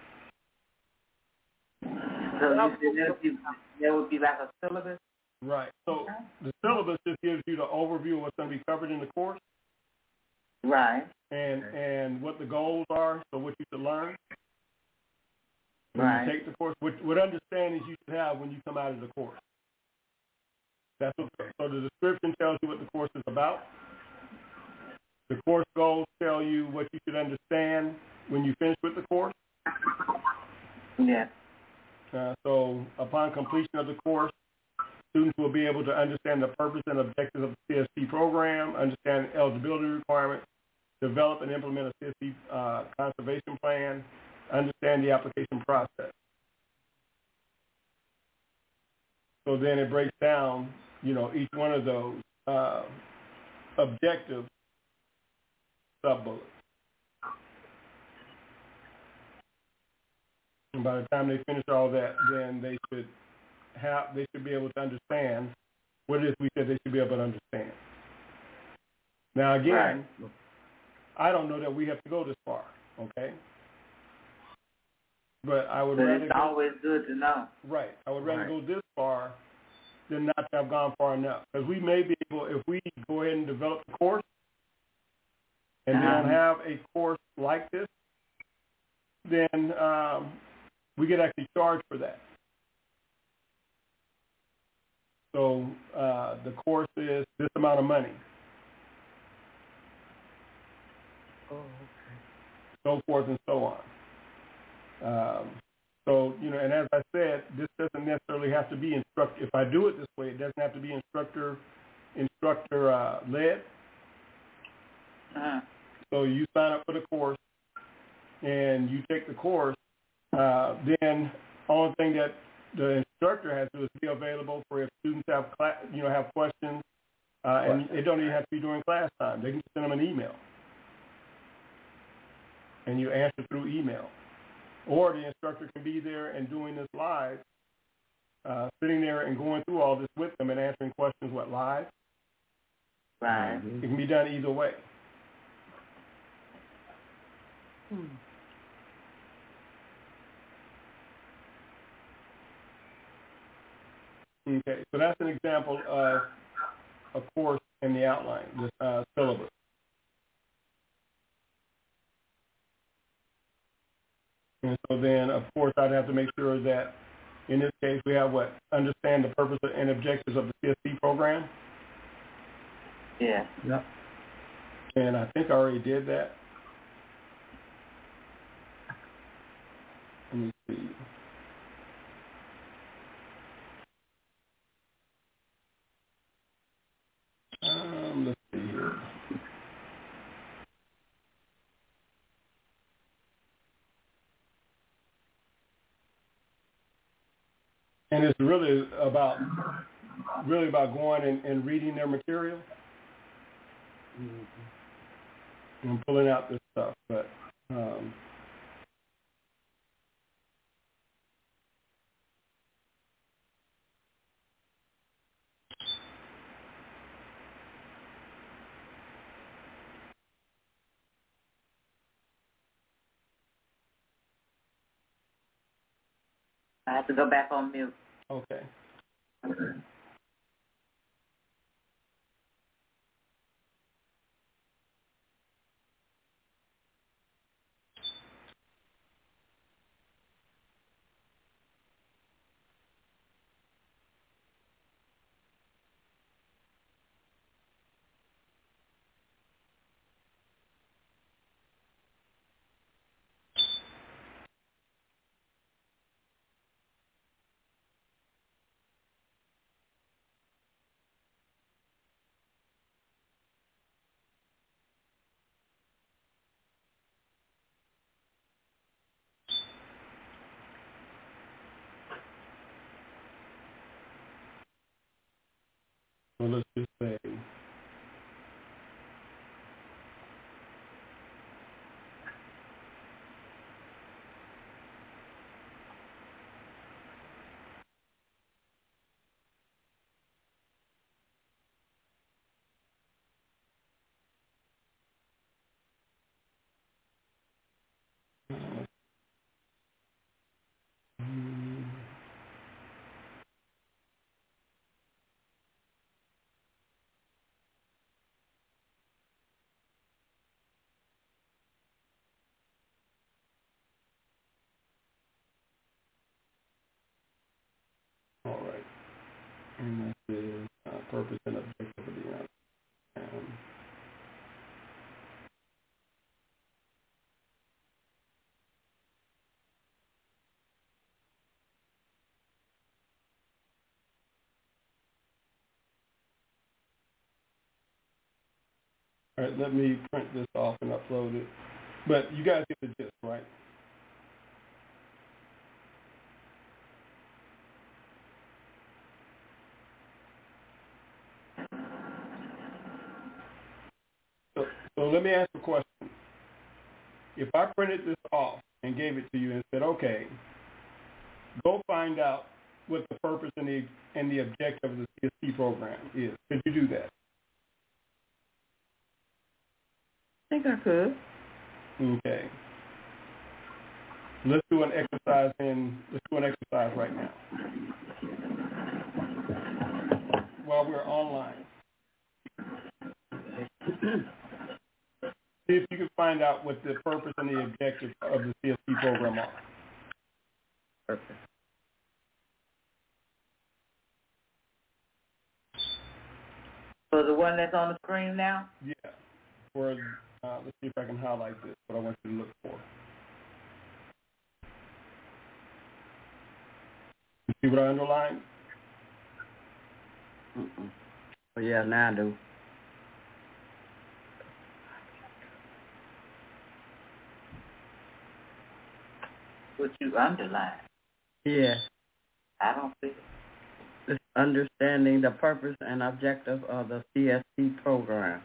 So that would be like a syllabus? Right. So the syllabus just gives you the overview of what's going to be covered in the course. Right. And what the goals are, so what you should learn. When Right. you take the course, what understandings you should have when you come out of the course. That's what, so the description tells you what the course is about. The course goals tell you what you should understand when you finish with the course. Yeah. So upon completion of the course, students will be able to understand the purpose and objectives of the CSP program, understand eligibility requirements, develop and implement a CSP conservation plan, understand the application process. So then it breaks down, each one of those objective sub-bullets. And by the time they finish all that, then they should be able to understand what it is we said they should be able to understand. Now again, right. I don't know that we have to go this far, okay? But I would rather it's always good to know. Right. I would rather go this far than not to have gone far enough. Because we may be able, if we go ahead and develop the course and we don't have a course like this, then we get actually charged for that. So the course is this amount of money. Oh, okay. So forth and so on. And as I said, this doesn't necessarily have to be instructor. If I do it this way, it doesn't have to be instructor led. So you sign up for the course and you take the course. Then only thing that the instructor has to do is be available for if students have have questions, and it don't even have to be during class time. They can send them an email, and you answer through email. Or the instructor can be there and doing this live, sitting there and going through all this with them and answering questions live. Right. It can be done either way. Okay, so that's an example of a course in the outline, this syllabus. And so then, of course, I'd have to make sure that, in this case, we have understand the purpose and objectives of the CSP program. Yeah. Yep. And I think I already did that. Let me see. Let's see here. And it's really about going and reading their material and pulling out this stuff. But I have to go back on mute. okay. So let's just say all right. And that is purpose and objective of the All right, let me print this off and upload it. But you guys get the gist, right? So let me ask a question. If I printed this off and gave it to you and said, okay, go find out what the purpose and the objective of the CSP program is, could you do that? I think I could. Okay. Let's do an exercise right now. While we're online. See if you can find out what the purpose and the objective of the CSP program are. Perfect. So the one that's on the screen now? Yeah. Let's see if I can highlight this, what I want you to look for. You see what I underlined? Oh, yeah, now I do. What you underline? Yeah. I don't see it. It's understanding the purpose and objective of the CSP program.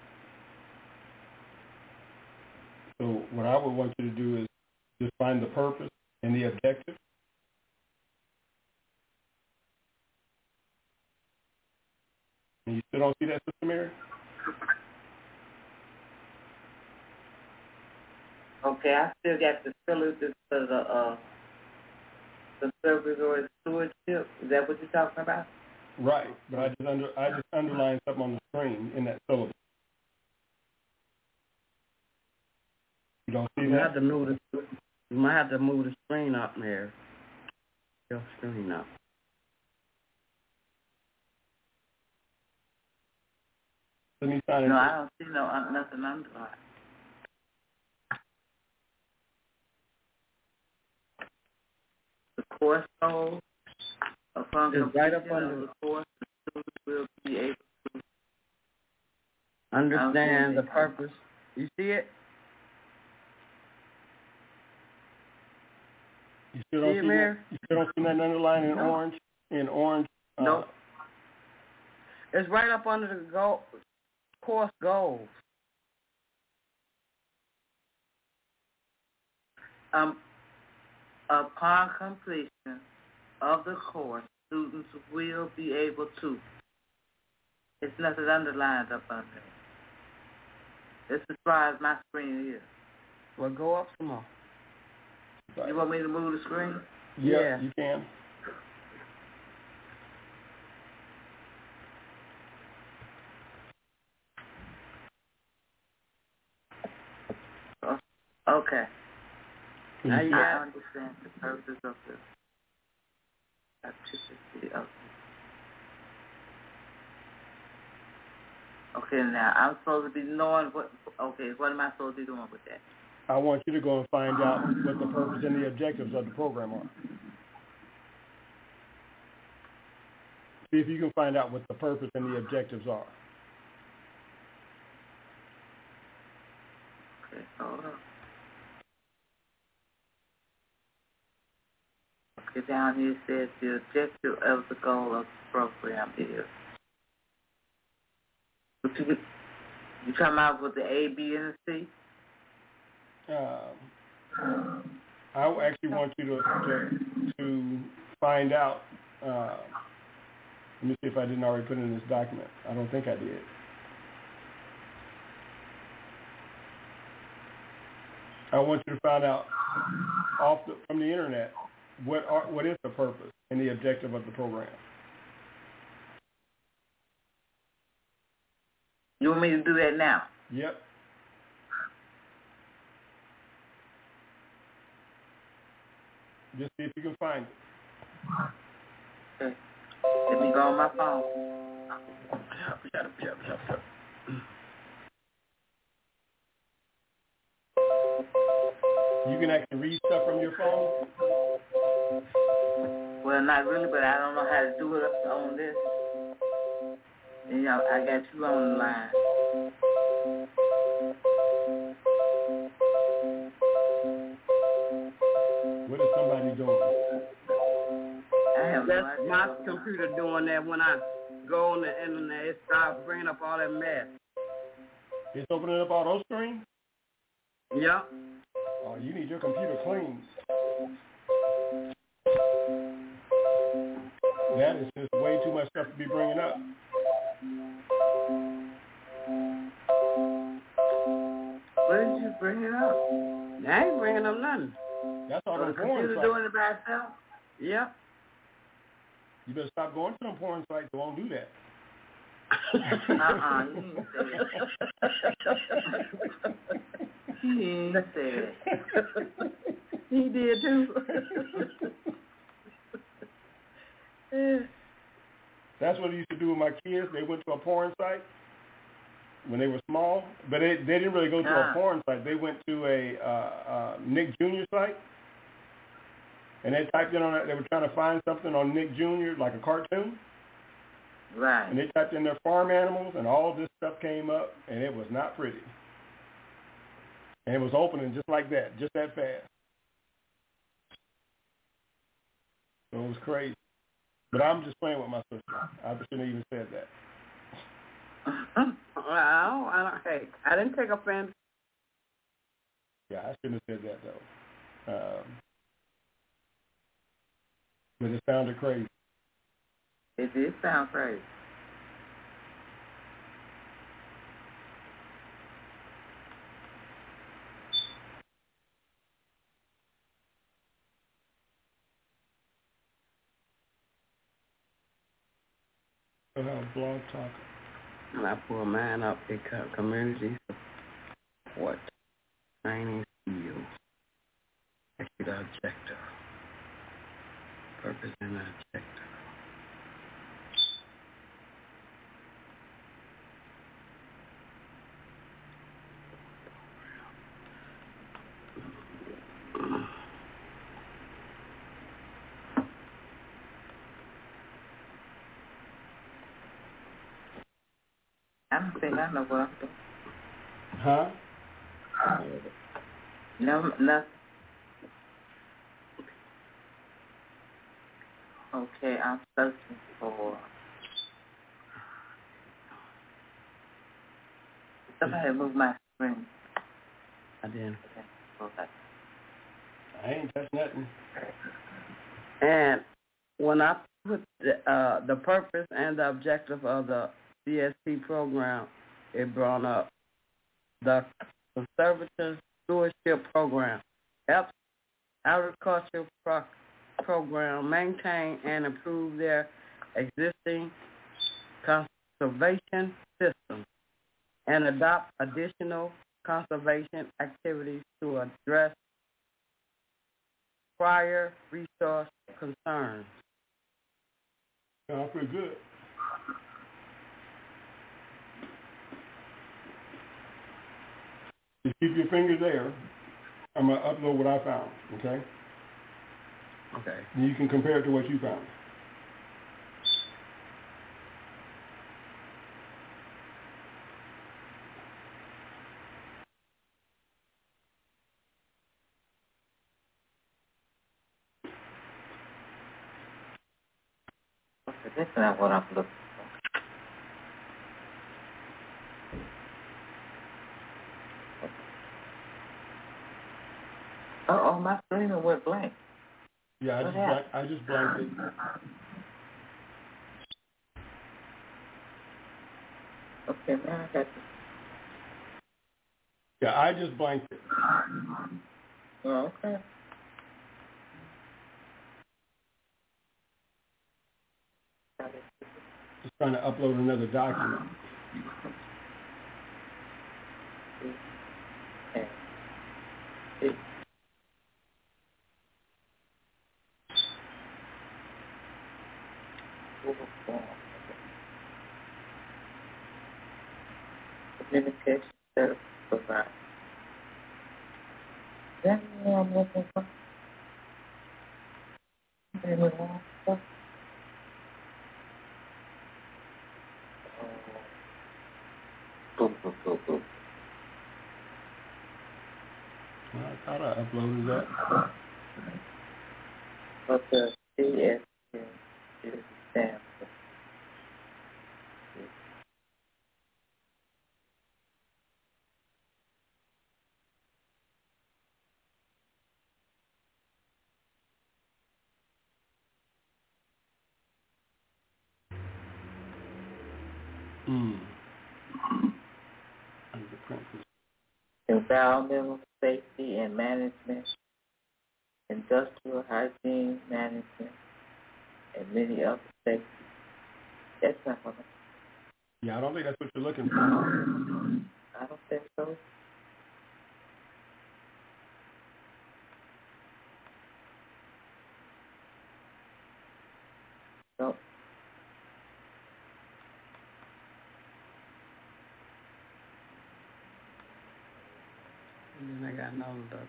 So what I would want you to do is just find the purpose and the objective. And you still don't see that, Sister Mary? Okay, I still got the syllabus for the service or stewardship. Is that what you're talking about? Right, but I just underlined something on the screen in that syllabus. You don't see You that? have to move you might have to move the screen up there. Your screen up. Let me sign No, it. I don't see nothing underlined. The course goals upon It's right up completion under of the course, the students will be able to understand the purpose. You see it? You still don't see that? You still don't see that underline in orange? In orange? Nope. It's right up under the course goals. Upon completion of the course, students will be able to. It's nothing underlined up under it. It's as far as my screen is. Well, go up some more. Right. You want me to move the screen? Yeah, you can. Okay. Now you I got understand the purpose of the activity of Okay, now I'm supposed to be knowing what am I supposed to be doing with that? I want you to go and find out what the purpose and the objectives of the program are. See if you can find out what the purpose and the objectives are. Okay, hold on. Okay, down here it says the objective of the goal of the program is. But you come out with the A, B, and the C? I actually want you to find out. Let me see if I didn't already put it in this document. I don't think I did. I want you to find out from the internet what is the purpose and the objective of the program. You want me to do that now? Yep. Just see if you can find it. Okay. Let me go on my phone. You can actually read stuff from your phone? Well, not really, but I don't know how to do it on this. And, I got you on the line. What is somebody doing? That's my computer doing that. When I go on the internet, it starts bringing up all that mess. It's opening up all those screens? Yeah. Oh, you need your computer cleaned. That is just way too much stuff to be bringing up. Where did you bring it up? I ain't bringing up nothing. That's all the computer porn doing it by itself? Yeah. You better stop going to them porn sites. They won't do that. You didn't say it. He didn't say it. He did too. That's what I used to do with my kids. They went to a porn site when they were small, but they didn't really go to a porn site. They went to a Nick Jr. site, and they typed in on it. They were trying to find something on Nick Jr., like a cartoon. Right. And they typed in their farm animals, and all this stuff came up, and it was not pretty. And it was opening just like that, just that fast. So it was crazy. But I'm just playing with my sister. I shouldn't have even said that. Hey, I didn't take offense. Yeah, I shouldn't have said that, though. But it sounded crazy. It did sound crazy. Blog Talk. And I pull mine up, it community support, training skills, actually the objective, purpose and the objective. I don't think I know what I'm doing. Huh? No, nothing. Okay, I'm searching for... Somebody move my screen. I did. Okay. I ain't touched nothing. And when I put the purpose and the objective of the CSP program, it brought up the Conservative Stewardship Program, helps agricultural program maintain and improve their existing conservation systems and adopt additional conservation activities to address prior resource concerns. Sounds pretty good. Just keep your fingers there. I'm going to upload what I found, okay? Okay. And you can compare it to what you found. Okay, that's not what I'm looking Uh-oh, my screen went blank. Yeah, I just blanked it. Okay, now I got this. Yeah, I just blanked it. Oh, okay. Just trying to upload another document. Communication service provider. That's what I'm looking for. Cool. I thought I uploaded that. But the CS is stamp. Environmental safety and management, industrial hygiene management, and many other safety. That's not what Yeah, I don't think that's what you're looking for. I don't think so. Nope. And then I got another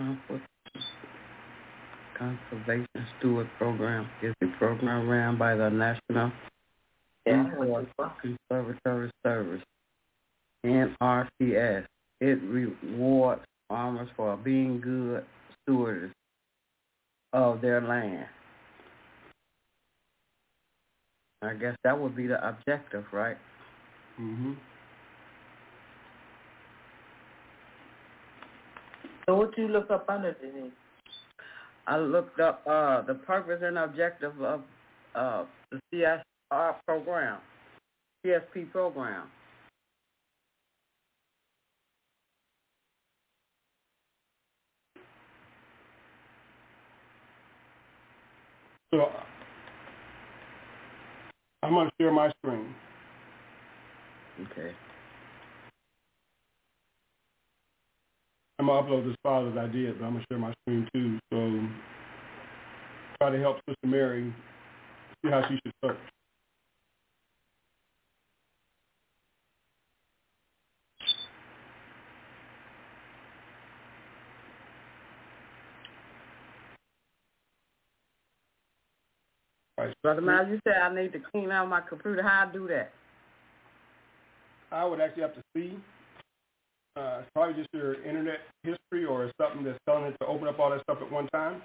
Conservation Steward Program. It's a program ran by the National Conservatory Service, NRCS. It rewards farmers for being good stewards of their land. I guess that would be the objective, right? Mm-hmm. So what you look up under, Denise? I looked up the purpose and objective of the CSP program. So I'm going to share my screen. Okay. I'm going to upload this file as I did, but I'm going to share my screen too. So try to help Sister Mary see how she should search. Right. Brother Miles, you said I need to clean out my computer. How I do that? I would actually have to see. It's probably just your internet history or something that's telling it to open up all that stuff at one time.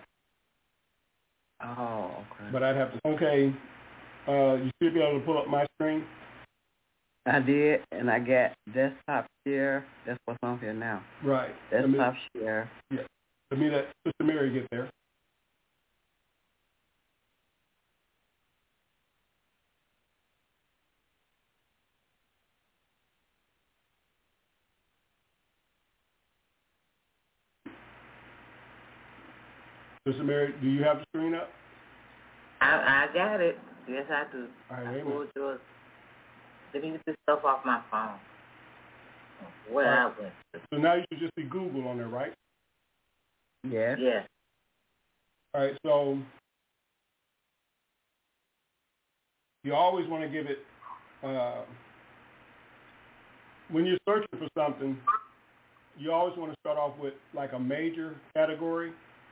Oh, okay. But I'd have to, okay, you should be able to pull up my screen. I did, and I got desktop share. That's what's on here now. Right. Desktop share. Yeah. Let me let Sister Mary get there. Sister Mary, do you have the screen up? I got it. Yes, I do. All right, I wait a pulled minute. yours. Let me get this stuff off my phone. Where I went. So now you should just see Google on there, right? Yes. Yes. All right, so you always want to give it, when you're searching for something, you always want to start off with like a major category.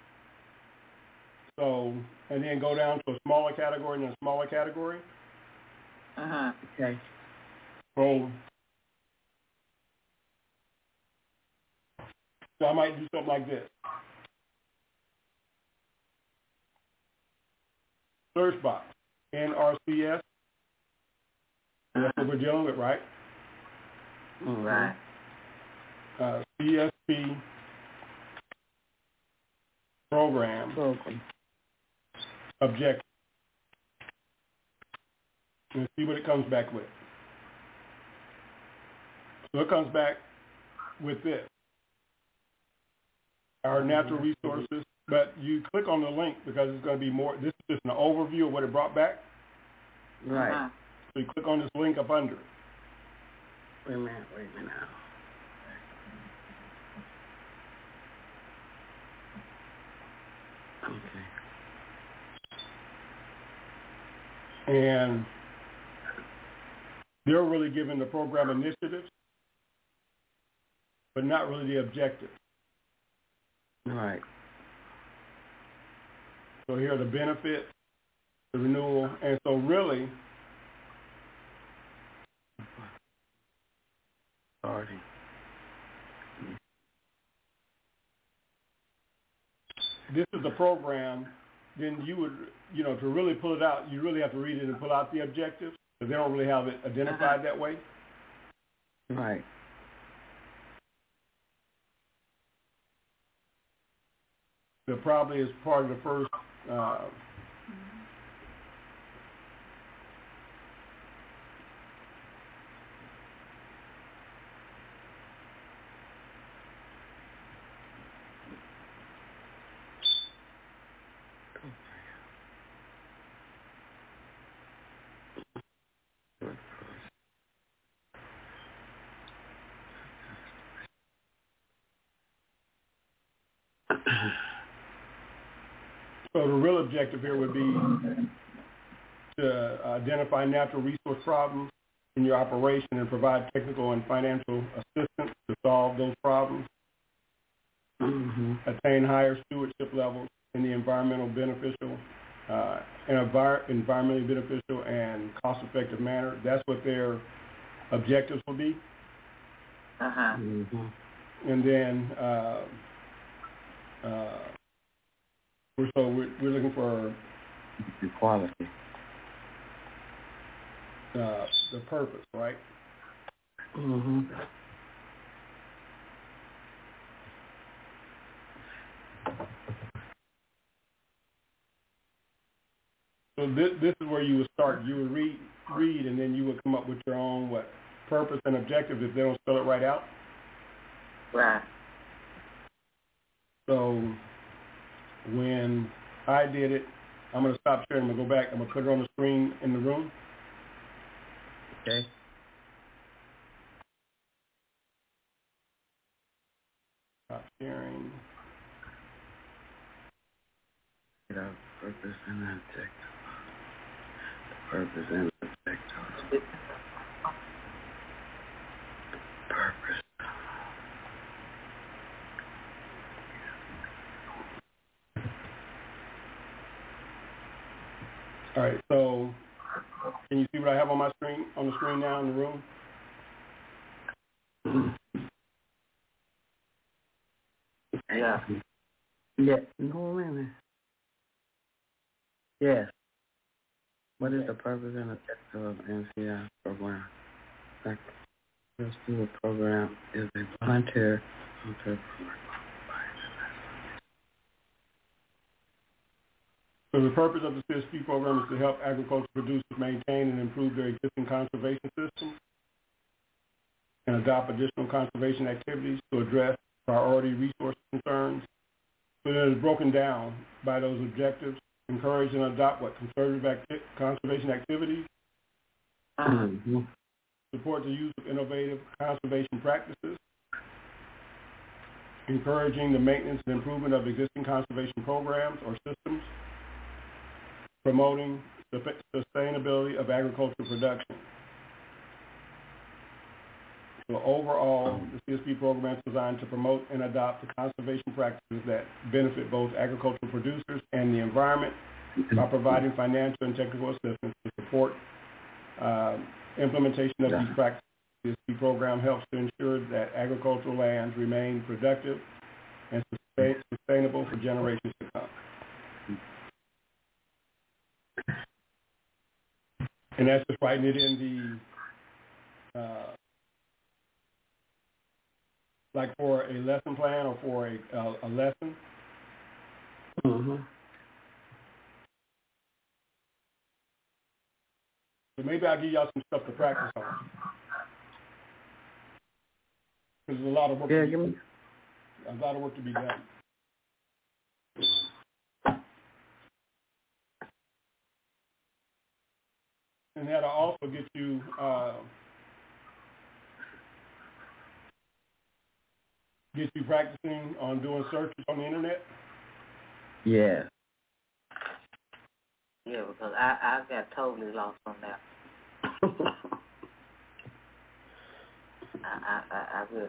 So, and then go down to a smaller category and then a smaller category. Uh-huh. Okay. So I might do something like this. Search box, NRCS. That's what we're dealing with, right? Right. CSP program objective. And see what it comes back with. So it comes back with this. Our natural resources, but you click on the link because it's going to be more. This is just an overview of what it brought back. Right. So you click on this link up under it. Wait a minute now. Okay. And they're really giving the program initiatives, but not really the objectives. Right. So here are the benefits, the renewal, and so really, this is the program. Then you would, to really pull it out, you really have to read it and pull out the objectives, because they don't really have it identified that way. Right. That probably is part of the first So the real objective here would be to identify natural resource problems in your operation and provide technical and financial assistance to solve those problems. Attain higher stewardship levels in the environmentally beneficial and cost-effective manner. That's what their objectives will be. And then we're looking for equality. The purpose, right? So this is where you would start. You would read, and then you would come up with your own purpose and objective if they don't spell it right out. Right. So when I did it, I'm going to stop sharing. I'm going to go back. I'm going to put it on the screen in the room. Okay. Stop sharing. Purpose and objective. Purpose and objective. Purpose. All right. So can you see what I have on my screen? On the screen now in the room. Yeah. Yeah. No, wait a minute. Yes. What is the purpose and objective of NCI program? The student program is a volunteer program. So the purpose of the CSP program is to help agriculture producers maintain and improve their existing conservation systems and adopt additional conservation activities to address priority resource concerns. So it is broken down by those objectives. Encourage and adopt conservation activities. Support the use of innovative conservation practices. Encouraging the maintenance and improvement of existing conservation programs or systems. Promoting the sustainability of agricultural production. So overall, the CSP program is designed to promote and adopt the conservation practices that benefit both agricultural producers and the environment by providing financial and technical assistance to support implementation of these practices. The CSP program helps to ensure that agricultural lands remain productive and sustainable for generations to come. And that's just writing it in the like for a lesson plan or for a lesson. Mhm. So maybe I'll give y'all some stuff to practice on. Because there's a lot of work. Yeah, to give be, me. a lot of work to be done. And that'll also get you practicing on doing searches on the internet. Yeah. Yeah, because I got totally lost on that. I will.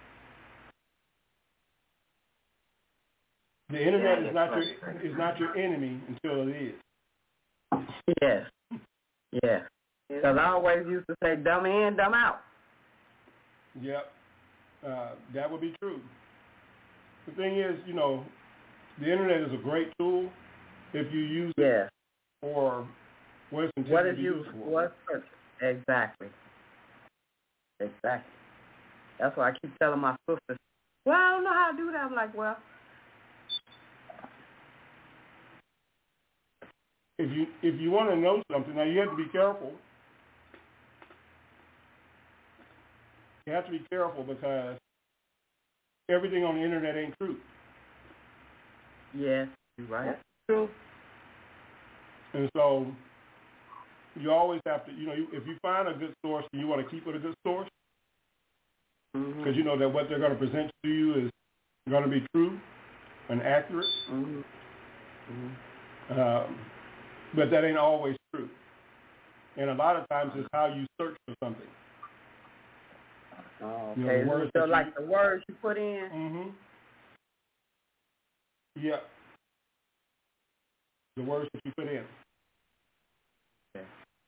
The internet is not your enemy until it is. Yes. Yeah. Because I always used to say dumb in, dumb out. Yep. That would be true. The thing is, the internet is a great tool if you use it for what it's intended to be used for. What's exactly. Exactly. That's why I keep telling my sisters, well, I don't know how to do that. I'm like, well. If you want to know something, now you have to be careful. You have to be careful because everything on the internet ain't true. Yeah, you're right. That's true. And so you always have to, if you find a good source and you want to keep it a good source, because you know that what they're going to present to you is going to be true and accurate. But that ain't always true. And a lot of times it's how you search for something. Oh, okay. So like the words you put in? Mm-hmm. Yeah. The words that you put in. Okay.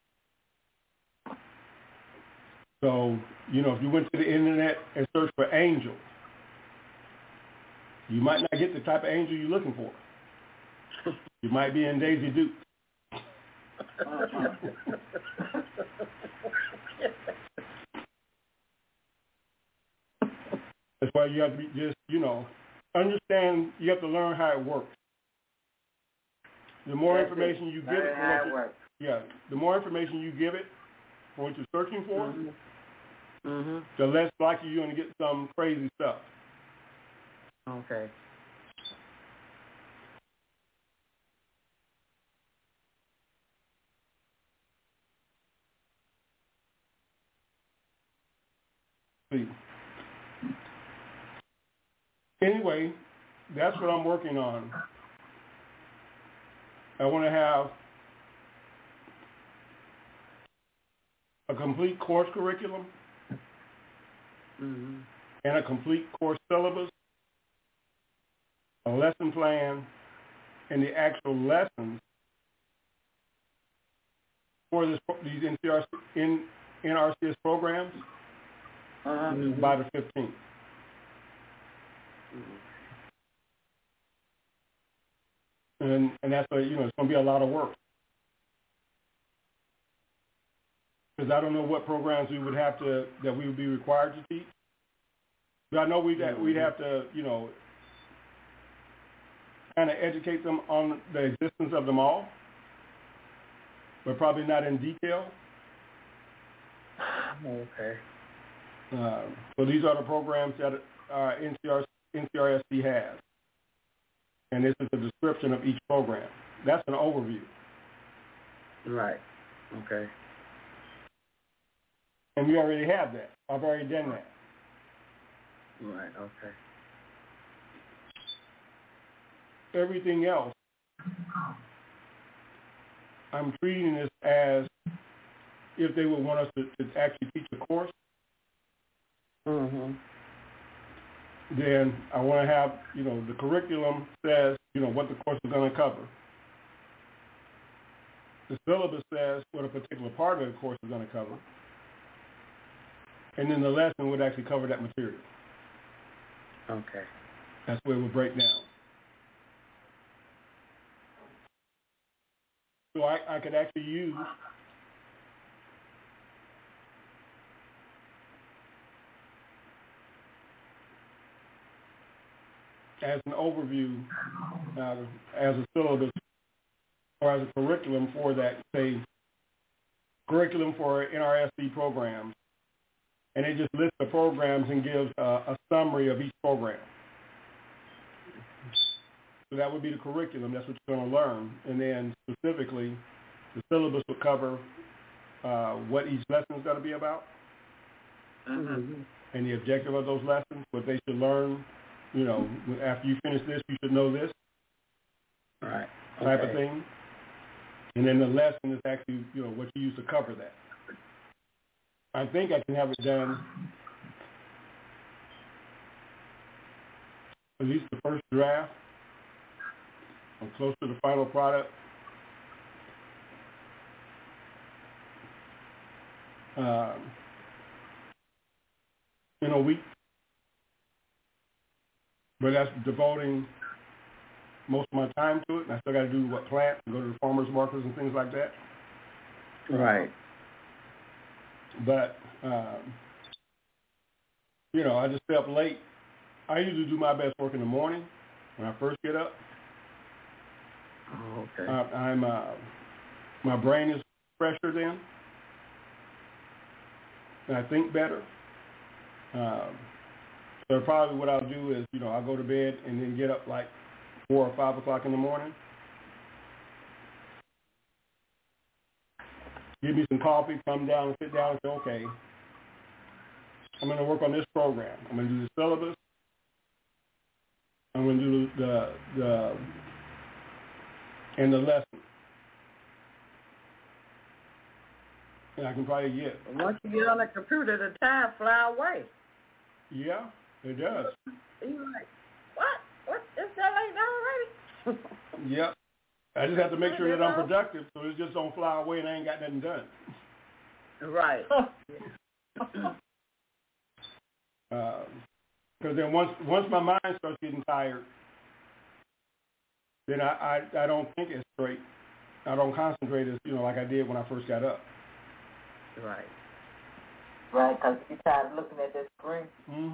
So, if you went to the internet and searched for angel, you might not get the type of angel you're looking for. You might be in Daisy Duke. That's why you have to be just, understand, you have to learn how it works. The more information you give it, the more information you give it for what you're searching for, the less likely you're going to get some crazy stuff. Okay. See. Anyway, that's what I'm working on. I want to have a complete course curriculum and a complete course syllabus, a lesson plan, and the actual lessons for these NRCS programs by the 15th. And that's it's going to be a lot of work. Because I don't know what programs that we would be required to teach. But I know we'd have to, kind of educate them on the existence of them all, but probably not in detail. Okay. So these are the programs that NCRSC has. And this is a description of each program. That's an overview. Right. Okay. And we already have that. I've already done that. Right. Okay. Everything else, I'm treating this as if they would want us to actually teach a course. Then I want to have, the curriculum says, what the course is going to cover. The syllabus says what a particular part of the course is going to cover. And then the lesson would actually cover that material. Okay. That's where it would break down. So I could actually use as an overview, as a syllabus or as a curriculum for that, say, curriculum for NRSC programs, and it just lists the programs and gives a summary of each program. So that would be the curriculum. That's what you're going to learn. And then specifically, the syllabus would cover what each lesson is going to be about, and the objective of those lessons, what they should learn. You know, after you finish this, you should know this. Right. Type of thing. And then the lesson is actually, you know, what you use to cover that. I think I can have it done at least the first draft. I'm close to the final product. In a week. But that's devoting most of my time to it, and I still got to do plant and go to the farmers markets and things like that. Right. But you know, I just stay up late. I usually do my best work in the morning when I first get up. Oh, okay. I'm my brain is fresher then, and I think better. So probably what I'll do is, you know, I'll go to bed and then get up like 4 or 5 o'clock in the morning. Give me some coffee, come down and sit down and say, okay, I'm going to work on this program. I'm going to do the syllabus. I'm going to do the lesson. And I can probably get. Once you get on the computer, the time fly away. Yeah, it does. You're like, what? What? It's that late already? Yep. I just have to make sure that I'm productive so it just don't fly away and I ain't got nothing done. Right. Because then once my mind starts getting tired, then I don't think it's straight. I don't concentrate as, you know, like I did when I first got up. Right. Right, because you're tired of looking at that screen.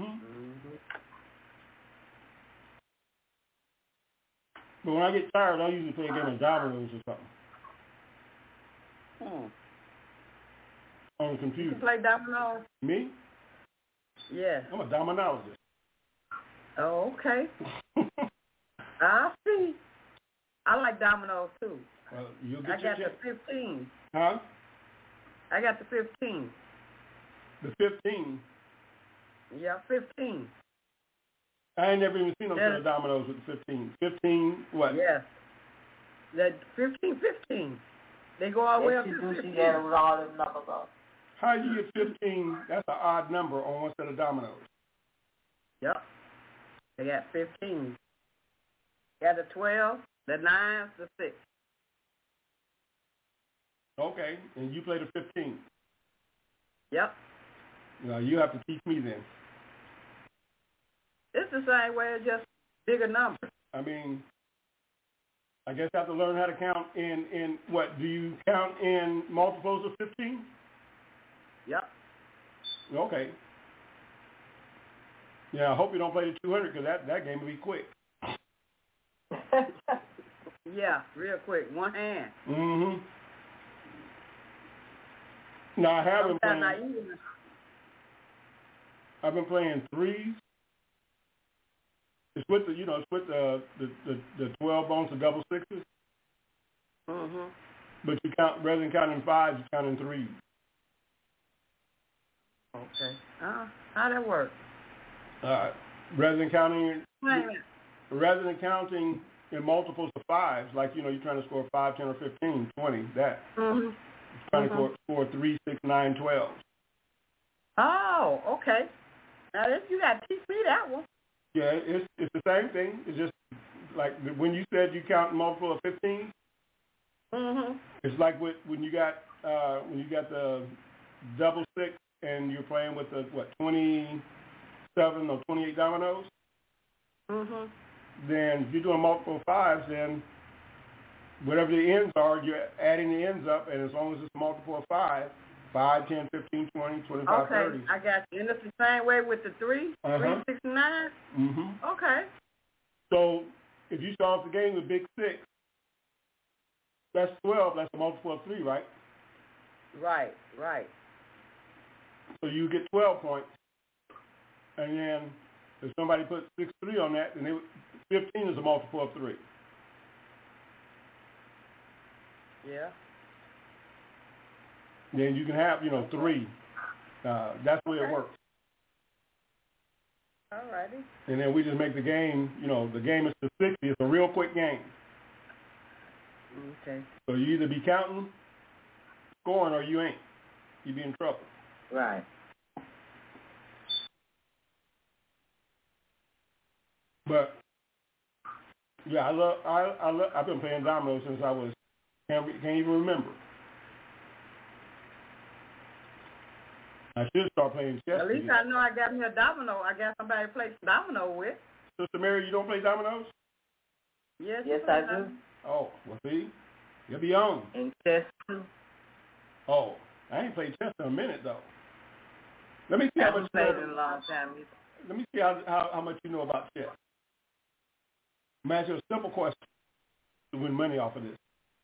But when I get tired, I usually play a game of dominoes or something. On the computer. You play dominoes? Me? Yeah. I'm a dominologist. Oh, okay. I see. I like dominoes too. You'll get I got the 15. Huh? I got the 15. The 15? Yeah, 15. I ain't never even seen no set of dominoes with the 15. 15 what? Yes. That 15. They go all the way up to 15. She got it with all them numbers on. How you get 15? That's an odd number on one set of dominoes. Yep. They got 15. Got the 12, the 9, the 6. Okay, and you play the 15. Yep. Now you have to teach me then. It's the same way, it's just bigger numbers. I mean, I guess I have to learn how to count in what? Do you count in multiples of 15? Yep. Okay. Yeah, I hope you don't play the 200 because that game will be quick. Yeah, real quick, one hand. Now I haven't played. I've been playing threes. It's with the 12 bones of double sixes. But you count rather than counting fives, you count in threes. Okay. How that work? Rather than counting in multiples of fives, like you're trying to score 5, 10, or 15, 20, that. Trying to score 3, 6, 9, 12. Oh, okay. Now you got to teach me that one. Yeah, it's the same thing. It's just like when you said you count multiple of 15. It's like when you got the double six and you're playing with the 27 or 28 dominoes. Then if you're doing multiple fives, then whatever the ends are, you're adding the ends up, and as long as it's multiple of 5, 10, 15, 20, 25, okay, 30. I got you. And it's the same way with the 3, 3, 6, 9? Okay. So if you start off the game with big 6, that's 12. That's a multiple of 3, right? Right. So you get 12 points. And then if somebody puts 6-3 on that, then 15 is a multiple of 3. Yeah. Then you can have, 3. That's the way it works. All righty. And then we just make the game, the game is to 60. It's a real quick game. Okay. So you either be counting, scoring, or you ain't. You be in trouble. Right. But yeah, I've been playing dominoes since I was can't even remember. I should start playing chess. At least again. I know I got me a domino. I got somebody to play domino with. Sister Mary, you don't play dominoes? Yes, I do. Oh, well, see, you'll be on. And chess too. Oh, I ain't played chess in a minute though. Let me see how much. I haven't played in a long time either. Let me see how much you know about chess. I'm asking you a simple question to win money off of this.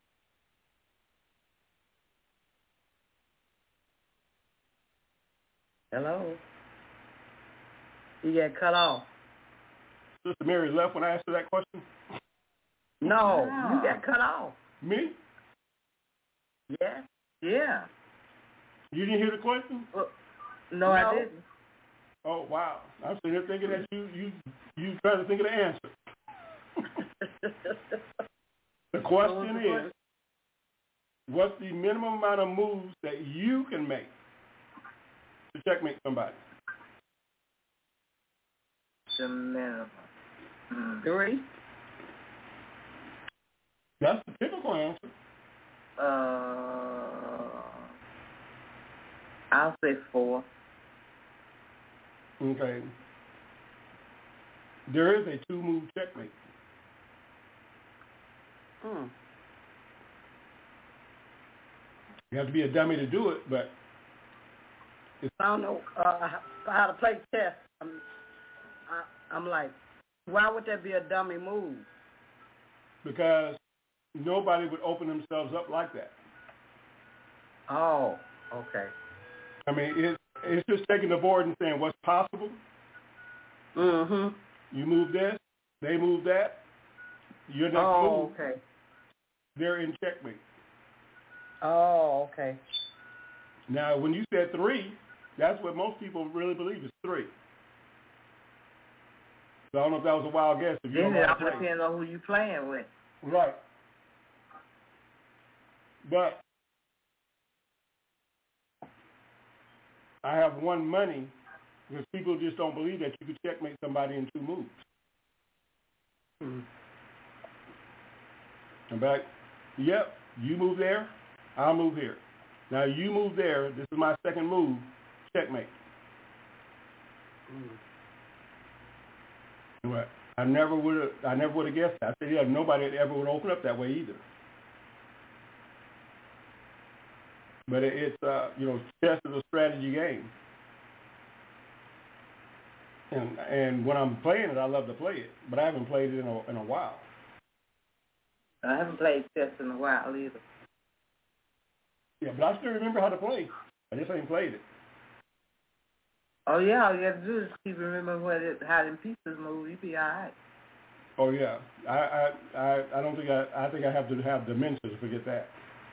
Hello. You get cut off. Sister Mary left when I asked her that question? No, you got cut off. Me? Yeah. Yeah. You didn't hear the question? No, I didn't. Oh, wow. I'm sitting here thinking that you trying to think of the answer. The question is, what's the minimum amount of moves that you can make to checkmate somebody? The minimum. 3. That's the typical answer. I'll say 4. Okay. There is a 2-move checkmate. You have to be a dummy to do it, but I don't know how to play chess. I'm like, why would that be a dummy move? Because nobody would open themselves up like that. Oh, okay. I mean, it's just taking the board and saying what's possible. Mm-hmm. You move this, they move that. Your next move, okay. They're in checkmate. Oh, okay. Now, when you said 3, that's what most people really believe is 3. So I don't know if that was a wild guess. If you then don't it all depends on who you playing with. Right. But I have won money because people just don't believe that you could checkmate somebody in 2 moves. I'm back. Yep, you move there, I'll move here. Now you move there, this is my second move, checkmate. What? I never would have guessed that. I said, yeah, nobody ever would open up that way either. But it's chess is a strategy game. And when I'm playing it, I love to play it. But I haven't played it in a while. I haven't played chess in a while either. Yeah, but I still remember how to play. I just ain't played it. Oh yeah, all you have to do is keep remembering how them pieces move. You be all right. Oh yeah, I don't think I think I have to have dementia to forget that.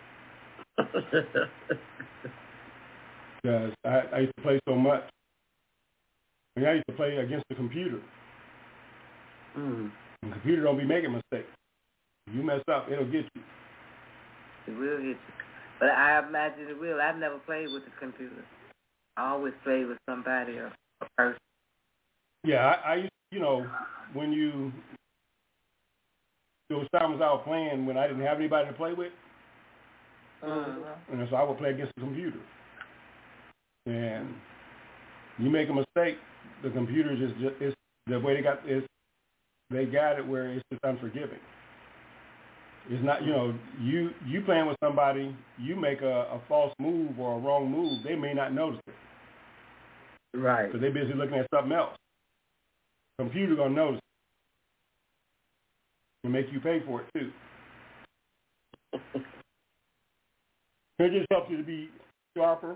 Because I used to play so much. I mean, I used to play against the computer. The computer don't be making mistakes. If you mess up, it'll get you. It will get you. But I imagine it will. I've never played with the computer. I always play with somebody or a person. Yeah, I used when there was times I was playing when I didn't have anybody to play with. And so I would play against the computer. And you make a mistake, the computer it's the way they got it where it's just unforgiving. It's not, you playing with somebody, you make a false move or a wrong move, they may not notice it. Right. Because they're busy looking at something else. Computer going to notice and make you pay for it too. It just helps you to be sharper.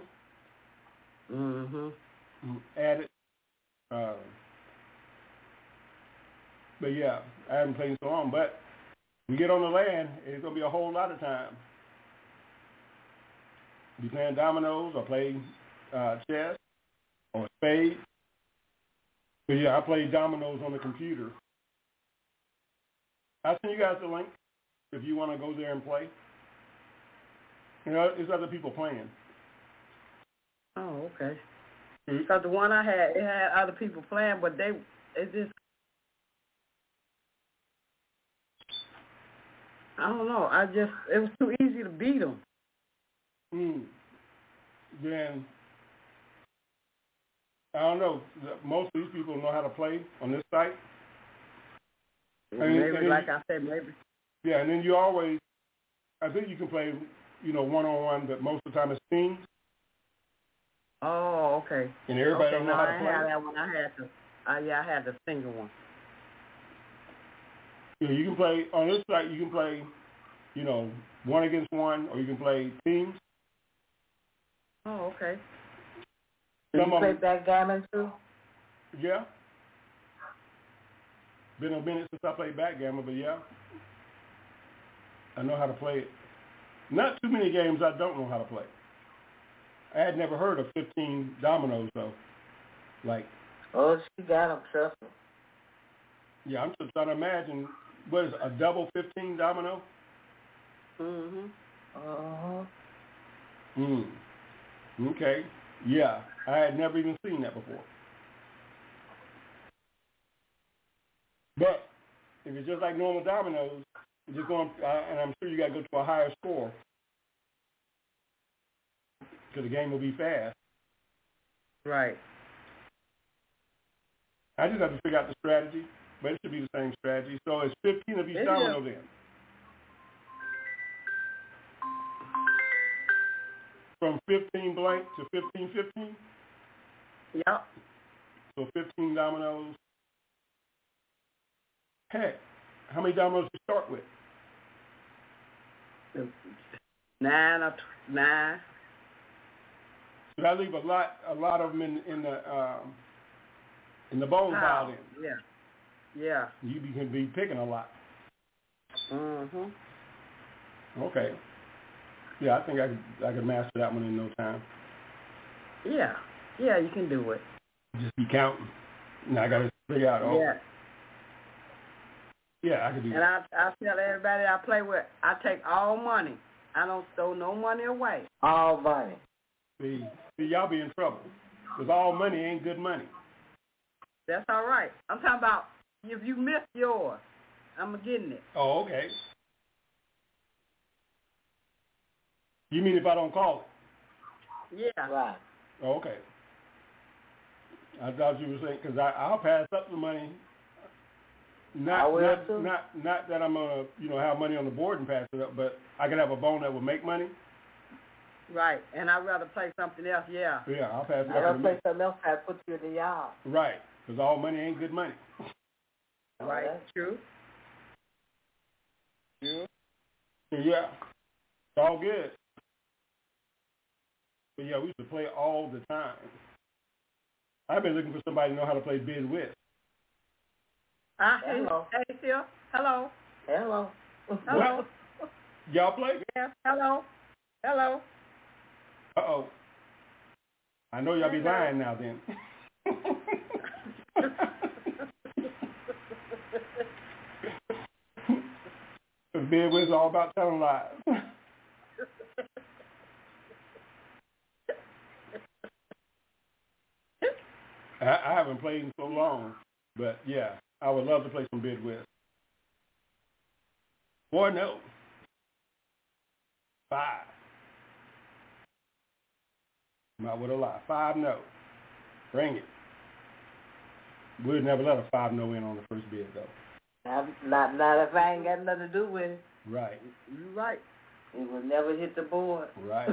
At it. But yeah, I haven't played in so long. But we get on the land, it's gonna be a whole lot of time. Be playing dominoes or play chess or spades. But yeah, I play dominoes on the computer. I'll send you guys the link if you want to go there and play. You know, there's other people playing. Oh, okay. Because the one I had, it had other people playing, but it I don't know. It was too easy to beat them. Then, I don't know. Most of these people know how to play on this site. Maybe, like I said, maybe. Yeah, and then you always, I think you can play, one-on-one, but most of the time it's teams. Oh, okay. And everybody don't know how to play. I had that one. I had the single one. Yeah, you can play, on this site, you can play, one against one, or you can play teams. Oh, okay. Do you play backgammon too? Yeah. Been a minute since I played backgammon, but yeah. I know how to play it. Not too many games I don't know how to play. I had never heard of 15 dominoes, though. Oh, she got them, trust me. Yeah, I'm just trying to imagine, what is a double 15 domino? Okay. Yeah, I had never even seen that before. But if it's just like normal dominoes, you're just going, and I'm sure you got to go to a higher score because the game will be fast. Right. I just have to figure out the strategy, but it should be the same strategy. So it's 15 of each domino then. From 15 blank to 15-15? Yep. So 15 dominoes. Heck, how many dominoes do you start with? 9. So I leave a lot of them in the bone pile then. Yeah. You can be picking a lot. Okay. Yeah, I think I could master that one in no time. Yeah, you can do it. Just be counting. Now I got to figure out. Yeah, I can do that. And I tell everybody I play with, I take all money. I don't throw no money away. All money. See, y'all be in trouble because all money ain't good money. That's all right. I'm talking about if you miss yours, I'm getting it. Oh, okay. You mean if I don't call it? Yeah. Right. Oh, okay. I thought you were saying because I'll pass up the money. Not that I'm gonna have money on the board and pass it up, but I could have a bone that will make money. Right, and I'd rather play something else. Yeah. Yeah, I'll pass it up. I'd rather play something else that puts you in the yard. Right, because all money ain't good money. Right. True. Yeah. It's all good. But yeah, we used to play all the time. I've been looking for somebody to know how to play bid whist. Hello. Hey, Phil. Hello. Hello. Well, y'all play? Yes. Hello. Uh-oh. I know y'all be lying now then. Bid whist is all about telling lies. I haven't played in so long, but yeah, I would love to play some bid whist. 4 no. 5. Not with a lie. 5 no. Bring it. We'd never let a 5 no in on the first bid though. Not if I ain't got nothing to do with it. Right. You're right. It will never hit the board. Right.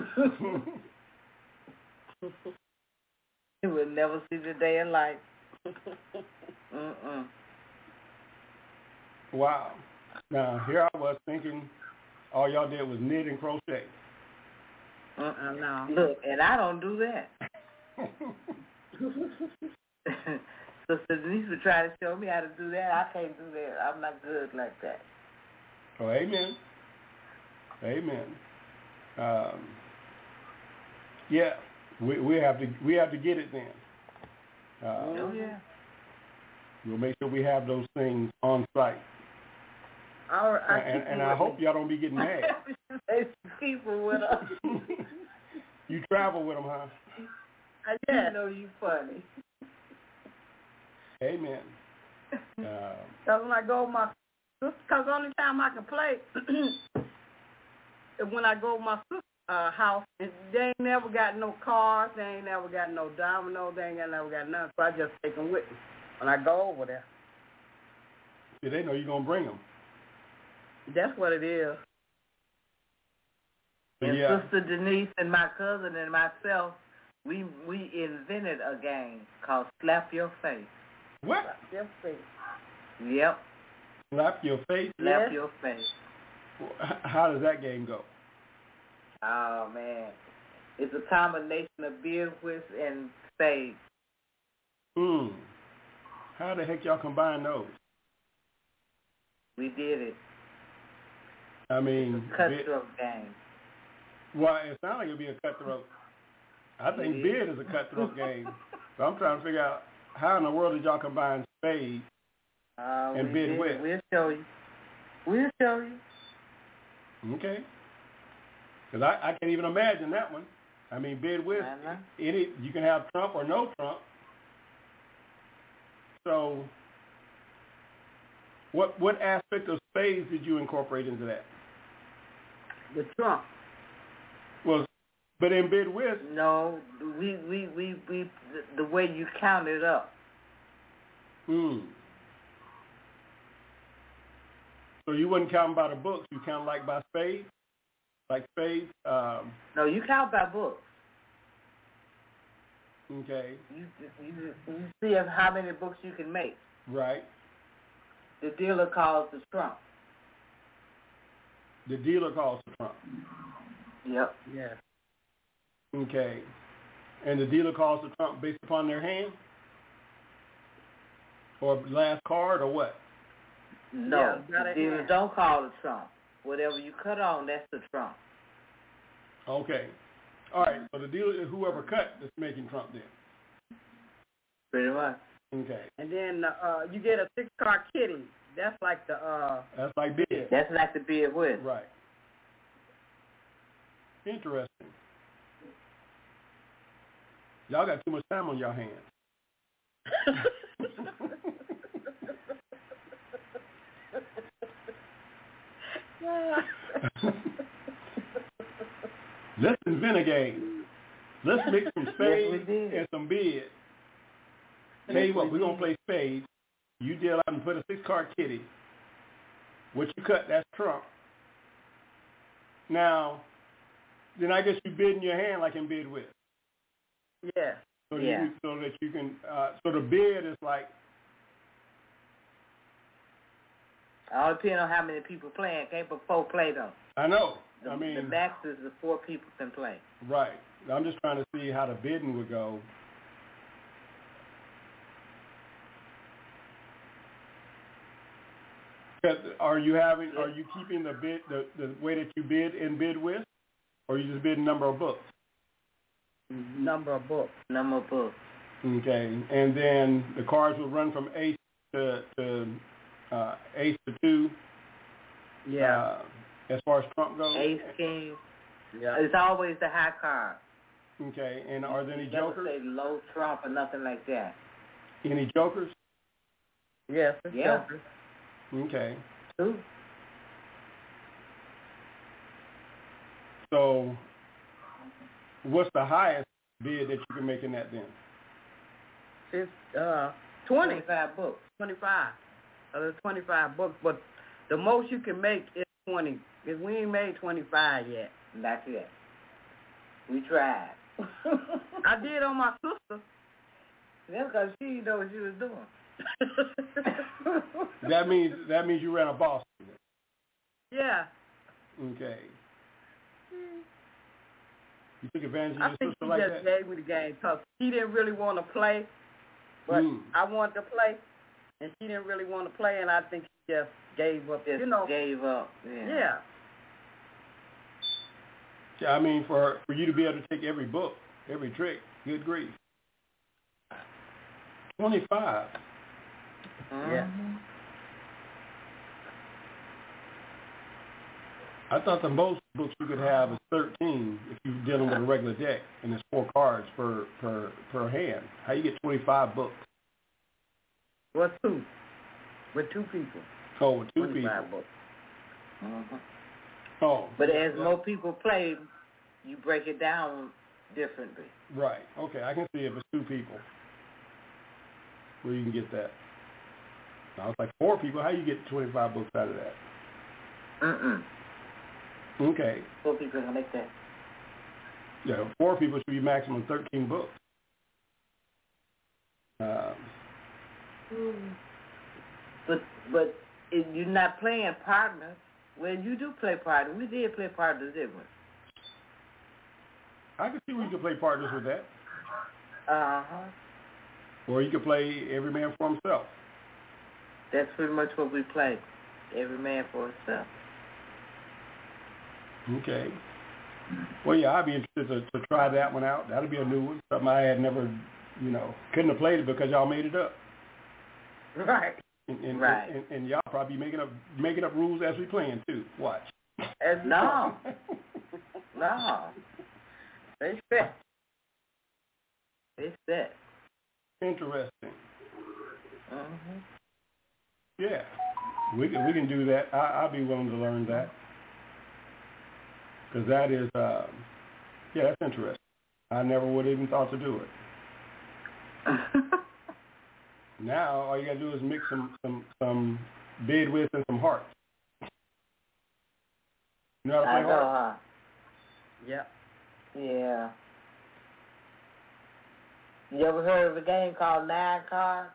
It will never see the day of light. Wow. Now, here I was thinking all y'all did was knit and crochet. No. Look, and I don't do that. Sister Denise would try to show me how to do that. I can't do that. I'm not good like that. Oh, amen. Amen. Yeah, we have to get it then. Oh yeah. We'll make sure we have those things on site. And I hope y'all don't be getting mad. People with us. You travel with them, huh? Yeah. I know you funny. Amen. Because when I go with my sister, because the only time I can play is when I go to my sister's house, and they ain't never got no cars, they ain't never got no domino, they ain't never got nothing, so I just take them with me when I go over there. Yeah, they know you're going to bring them. That's what it is. And yeah. Sister Denise and my cousin and myself, we invented a game called Slap Your Face. What? Slap your face. Yep. Slap your face? Slap your face. How does that game go? Oh, man. It's a combination of beer whisk and spades. How the heck y'all combine those? We did it. I mean... It's a cutthroat game. Well, it sounds like it'd be a cutthroat. I think bid is a cutthroat game. So I'm trying to figure out how in the world did y'all combine spades and bid whisk? We'll show you. We'll show you. Okay. Because I can't even imagine that one. I mean, bid whisk, you can have Trump or no Trump. So what aspect of spades did you incorporate into that? The Trump. Well, but in bid whisk. No, we the way you count it up. So you wouldn't count by the books. You count like by spades, like spades. No, you count by books. Okay. You see how many books you can make. Right. The dealer calls the trump. The dealer calls the trump. Yep. Yeah. Okay. And the dealer calls the trump based upon their hand? Or last card or what? No, the dealer don't call the trump. Whatever you cut on, that's the trump. Okay. All right. So the dealer is whoever cut that's making trump then. Pretty much. Okay. And then you get a 6-card kitty. That's like the That's like bid. That's like the bid with. Right. Interesting. Y'all got too much time on your hands. Let's invent a game. Let's mix some spades and some bids. Tell you what, we're going to play spades. You deal out and put a 6-card kitty. What you cut, that's trump. Now, then I guess you bid in your hand like in bid with. Yeah. So that you can, so the bid is like. All depends on how many people playing. Can't but 4 play though. I know. The max is the 4 people can play. Right. I'm just trying to see how the bidding would go. Are you keeping the bid the way that you bid in bid with, or you just bid number of books? Number of books. Number of books. Okay, and then the cards will run from ace to ace to 2. Yeah. As far as trump goes. Ace, king. Yeah. It's always the high card. Okay, and are there any never jokers? Say low trump or nothing like that. Any jokers? Yes. Yeah. Jokers. Okay. 2. So, what's the highest bid that you can make in that then? It's 25 books. 25. There's 25 books, but the most you can make is 20. Because we ain't made 25 yet. Not yet. We tried. I did on my sister. That's because she didn't know what she was doing. That means you ran a boss. Yeah. Okay. You took advantage of I your think sister she like just that? gave me the game because she didn't really want to play, but I wanted to play, and she didn't really want to play, and I think she just gave up. Just gave up. Yeah. Yeah, I mean, for you to be able to take every book, every trick, good grief. 25. Yeah. I thought the most books you could have is 13 if you're dealing with a regular deck, and it's 4 cards per hand. How you get 25 books? Well, 2. With 2 people. Oh, with 2 people. Books. Oh. But as more people play, you break it down differently. Right. Okay, I can see if it's 2 people where you can get that. Now it's like 4 people. How you get 25 books out of that? Okay. 4 people can make that. Yeah, 4 people should be maximum 13 books. But if you're not playing partners. Well, you do play partners. We did play partners, didn't we? I can see where you can play partners with that. Or you could play every man for himself. That's pretty much what we play. Every man for himself. Okay. Well, yeah, I'd be interested to try that one out. That'll be a new one. Something I had never, couldn't have played it because y'all made it up. Right. And y'all probably making up rules as we playing too. Watch. No. They set. Interesting. Yeah, we can do that. I'll be willing to learn that because that is that's interesting. I never would have even thought to do it. Now all you gotta do is mix some bid with and some hearts. You know how to play hearts? Yeah. Yeah. You ever heard of a game called 9 Cards?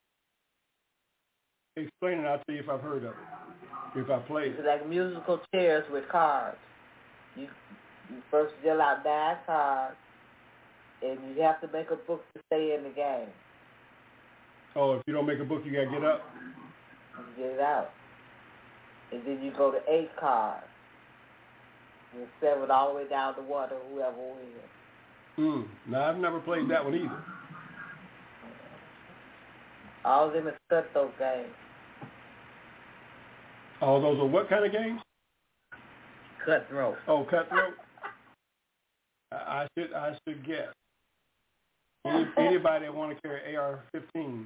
Explain it, I'll tell you if I've heard of it. If I played it. It's like musical chairs with cards. You first deal out 9 cards, and you have to make a book to stay in the game. Oh, if you don't make a book, you got to get up? You get it out. And then you go to 8 cards. And 7 all the way down to 1 or whoever wins. No, I've never played that one either. All of them is cutthroat games. All those are what kind of games? Cutthroat. Oh, cutthroat. I should guess. Anybody that want to carry AR-15,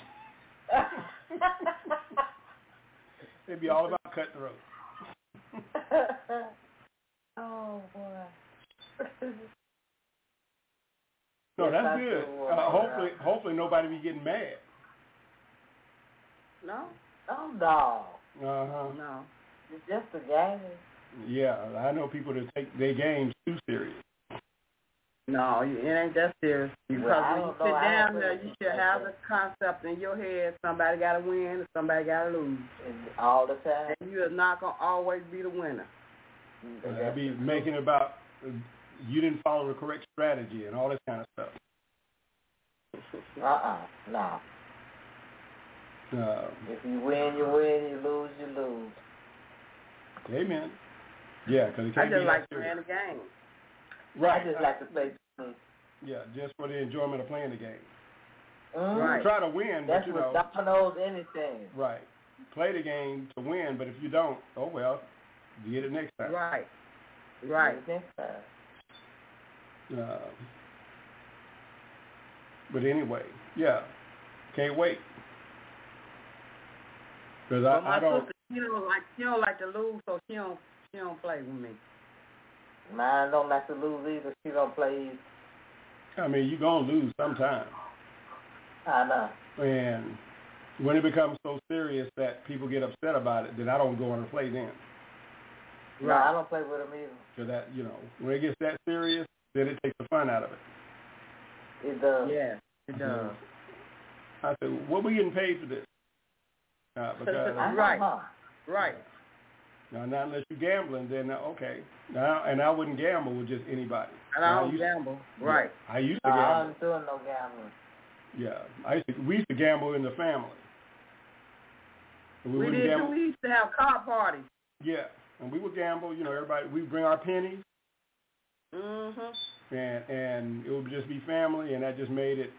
it'd be all about cutthroat. Oh boy. No, that's good. Hopefully nobody be getting mad. No. Oh no. No. It's just a game. Yeah, I know people that take their games too serious. No, it ain't that serious. Because when you sit down there, you should have the concept in your head, somebody got to win and somebody got to lose. All the time. And you're not going to always be the winner. I'd be making about you didn't follow the correct strategy and all this kind of stuff. No. If you win, you win. You lose, you lose. Amen. Yeah, because it can't be I just like playing the game. Right. I just like to play. Yeah, just for the enjoyment of playing the game. Right. Try to win, that's but with dominoes, anything. Right. Play the game to win, but if you don't, oh well, you get it next time. Right. Next time. But anyway, yeah, can't wait. Because I don't. Sister, she don't like to lose, so she don't play with me. Mine don't like to lose either. She don't play either. I mean, you're going to lose sometime. I know. And when it becomes so serious that people get upset about it, then I don't go on and play then. No, I don't play with them either. So that, when it gets that serious, then it takes the fun out of it. It does. Yeah, it does. I said, what are we getting paid for this? Because Right. Now, not unless you're gambling, then okay. Now, and I wouldn't gamble with just anybody. And I don't gamble. Right. Yeah, I used to gamble. I don't do no gambling. Yeah, we used to gamble in the family. We did too. We used to have card parties. Yeah, and we would gamble. Everybody. We bring our pennies. Mm-hmm. And it would just be family, and that just made it,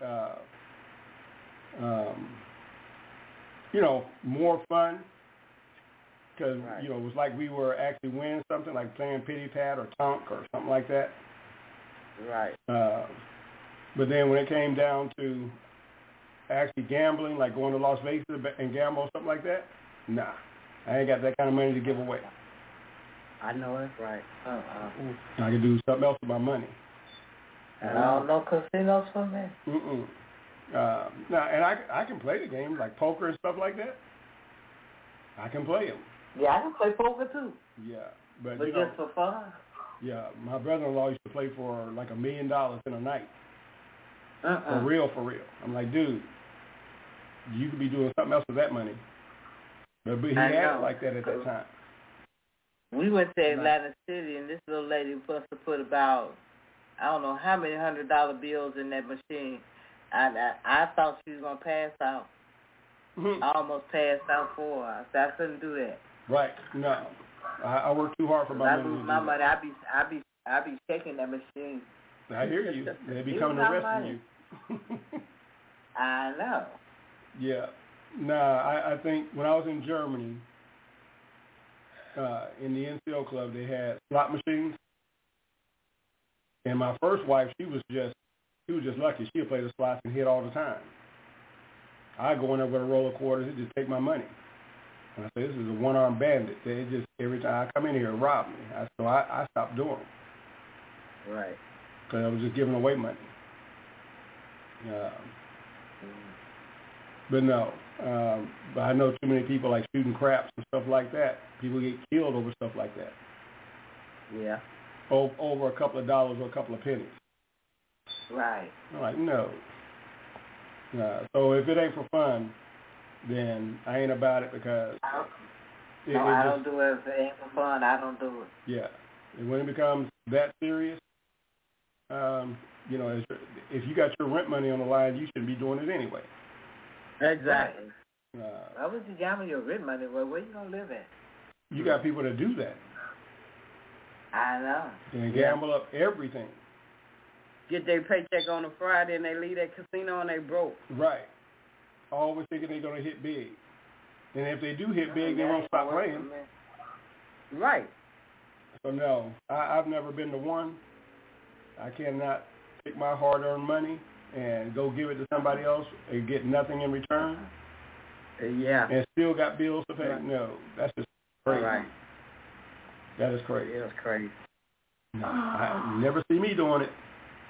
more fun. Because, it was like we were actually winning something, like playing Pity Pat or Tonk or something like that. Right. But then when it came down to actually gambling, like going to Las Vegas and gamble or something like that, nah. I ain't got that kind of money to give away. I know it. Right. I can do something else with my money. And I don't know casinos for me. Now, and I can play the game, like poker and stuff like that. I can play them. Yeah, I can play poker too. Yeah, but just for fun. Yeah, my brother-in-law used to play for like $1 million in a night. For real. I'm like, dude, you could be doing something else with that money. But he had it like that at that time. We went to Atlantic City, and this little lady was supposed to put about, I don't know how many $100 bills in that machine. I thought she was going to pass out. I almost passed out for her. I said I couldn't do that. Right. No. I work too hard for my money. I lose my money. I be shaking that machine. I hear you. They be coming to rescue you. I know. Yeah. Nah, I think when I was in Germany, in the NCO club, they had slot machines. And my first wife, she was just lucky. She would play the slots and hit all the time. I go in there with a roll of quarters and just take my money. And I say, this is a one-armed bandit. They just, every time I come in here and rob me. So I stopped doing them. Right. Because I was just giving away money. But no. But I know too many people like shooting craps and stuff like that. People get killed over stuff like that. Yeah. Over a couple of dollars or a couple of pennies. Right. I'm like, no. So if it ain't for fun, then I ain't about it because... I don't do it. If it ain't for fun, I don't do it. Yeah. And when it becomes that serious, if you got your rent money on the line, you shouldn't be doing it anyway. Exactly. Why would you gamble your rent money? Well, where you going to live at? You got people that do that. I know. And gamble up everything. Get their paycheck on a Friday and they leave that casino and they broke. Right. Always thinking they're going to hit big. And if they do hit big, they won't stop playing. Right. So no, I've never been the one. I cannot take my hard-earned money and go give it to somebody else and get nothing in return. Yeah. And still got bills to pay. Right. No, that's just crazy. Right. That is crazy. Yeah, it's crazy. No, you never see me doing it.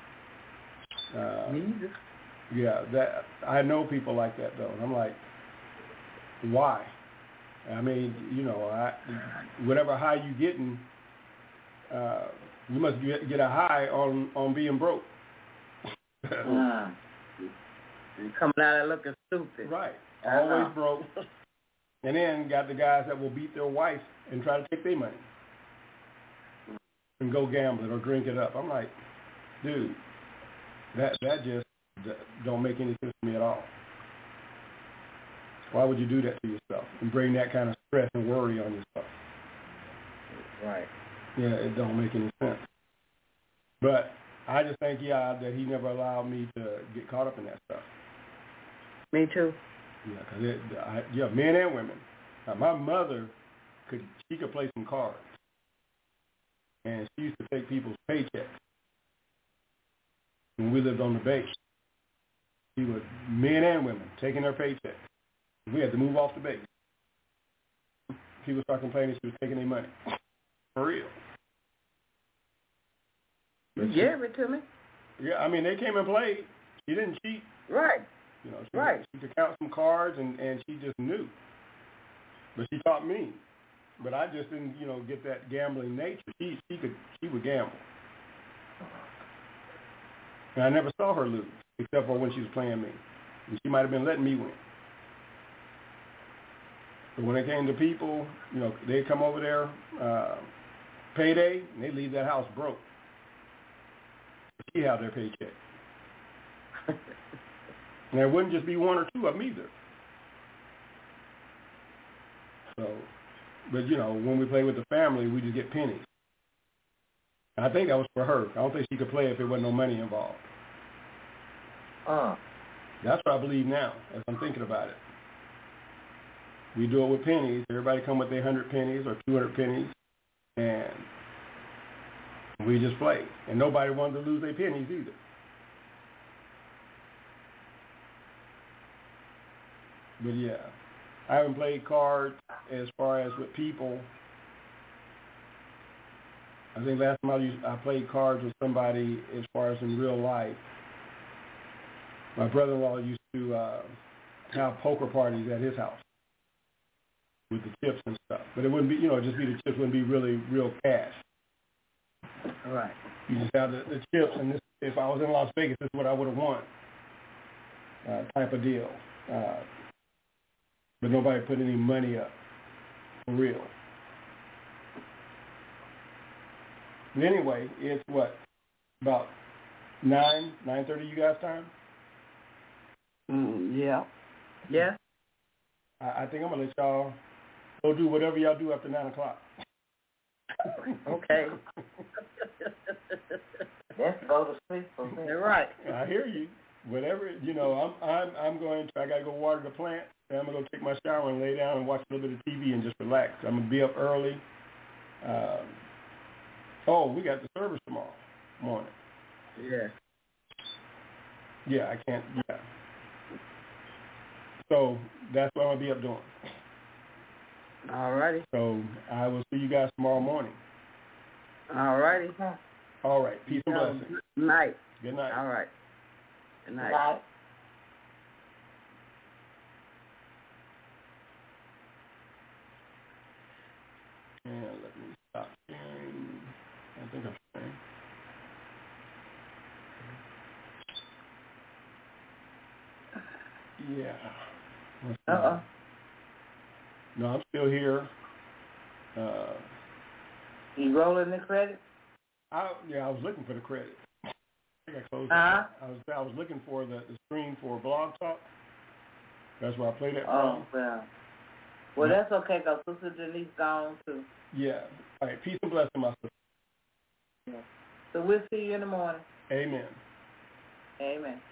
Me either. Yeah, that I know people like that though, and I'm like, why? I mean, whatever high you getting, you must get a high on being broke. You're coming out there looking stupid. Right, always broke, and then got the guys that will beat their wife and try to take their money and go gamble it or drink it up. I'm like, dude, that just don't make any sense to me at all. Why would you do that to yourself and bring that kind of stress and worry on yourself? Right. Yeah, it don't make any sense. But I just thank God that he never allowed me to get caught up in that stuff. Me too. Yeah, because men and women. My mother could play some cards, and she used to take people's paychecks. When we lived on the base, she was men and women taking their paychecks. We had to move off the base. People started complaining she was taking their money. For real. You gave it to me. Yeah, I mean, they came and played. She didn't cheat. Right. She could count some cards, and she just knew. But she taught me. But I just didn't, get that gambling nature. She would gamble. And I never saw her lose, except for when she was playing me. And she might have been letting me win. But when it came to people, they'd come over there, payday, and they'd leave that house broke. See how their paycheck. And it wouldn't just be one or two of them either. So, but when we play with the family, we just get pennies. And I think that was for her. I don't think she could play if there wasn't no money involved. That's what I believe now, as I'm thinking about it. We do it with pennies. Everybody come with their 100 pennies or 200 pennies, and we just play. And nobody wanted to lose their pennies either. But yeah, I haven't played cards as far as with people. I think last time I played cards with somebody as far as in real life. My brother-in-law used to have poker parties at his house with the chips and stuff. But it wouldn't be, just be the chips, wouldn't be really real cash. All right. You just have the chips, and this, if I was in Las Vegas, this is what I would have won, type of deal. But nobody put any money up, for real. But anyway, it's what, about 9:30 you guys' time? Yeah. Yeah. I think I'm going to let y'all go do whatever y'all do after 9 o'clock. Okay. Let's go to sleep for me. You're right. I hear you. Whatever, I'm going to, I got to go water the plant. Then I'm going to go take my shower and lay down and watch a little bit of TV and just relax. I'm going to be up early. We got the service tomorrow morning. Yeah. Yeah, I can't, yeah. So that's what I'm going to be up doing. All righty. So I will see you guys tomorrow morning. All righty. All right. Peace and blessings. Good night. Good night. All right. Good night. Night. And let me stop sharing. I think I'm sharing. Yeah. Uh-oh. No, I'm still here. You rolling the credit? I was looking for the credit. I think I closed Uh-huh. it. I was looking for the screen for Blog Talk. That's where I played it Oh, from. well, that's okay, because Sister Denise gone, too. Yeah. All right. Peace and blessing, my sister. Yeah. So we'll see you in the morning. Amen. Amen.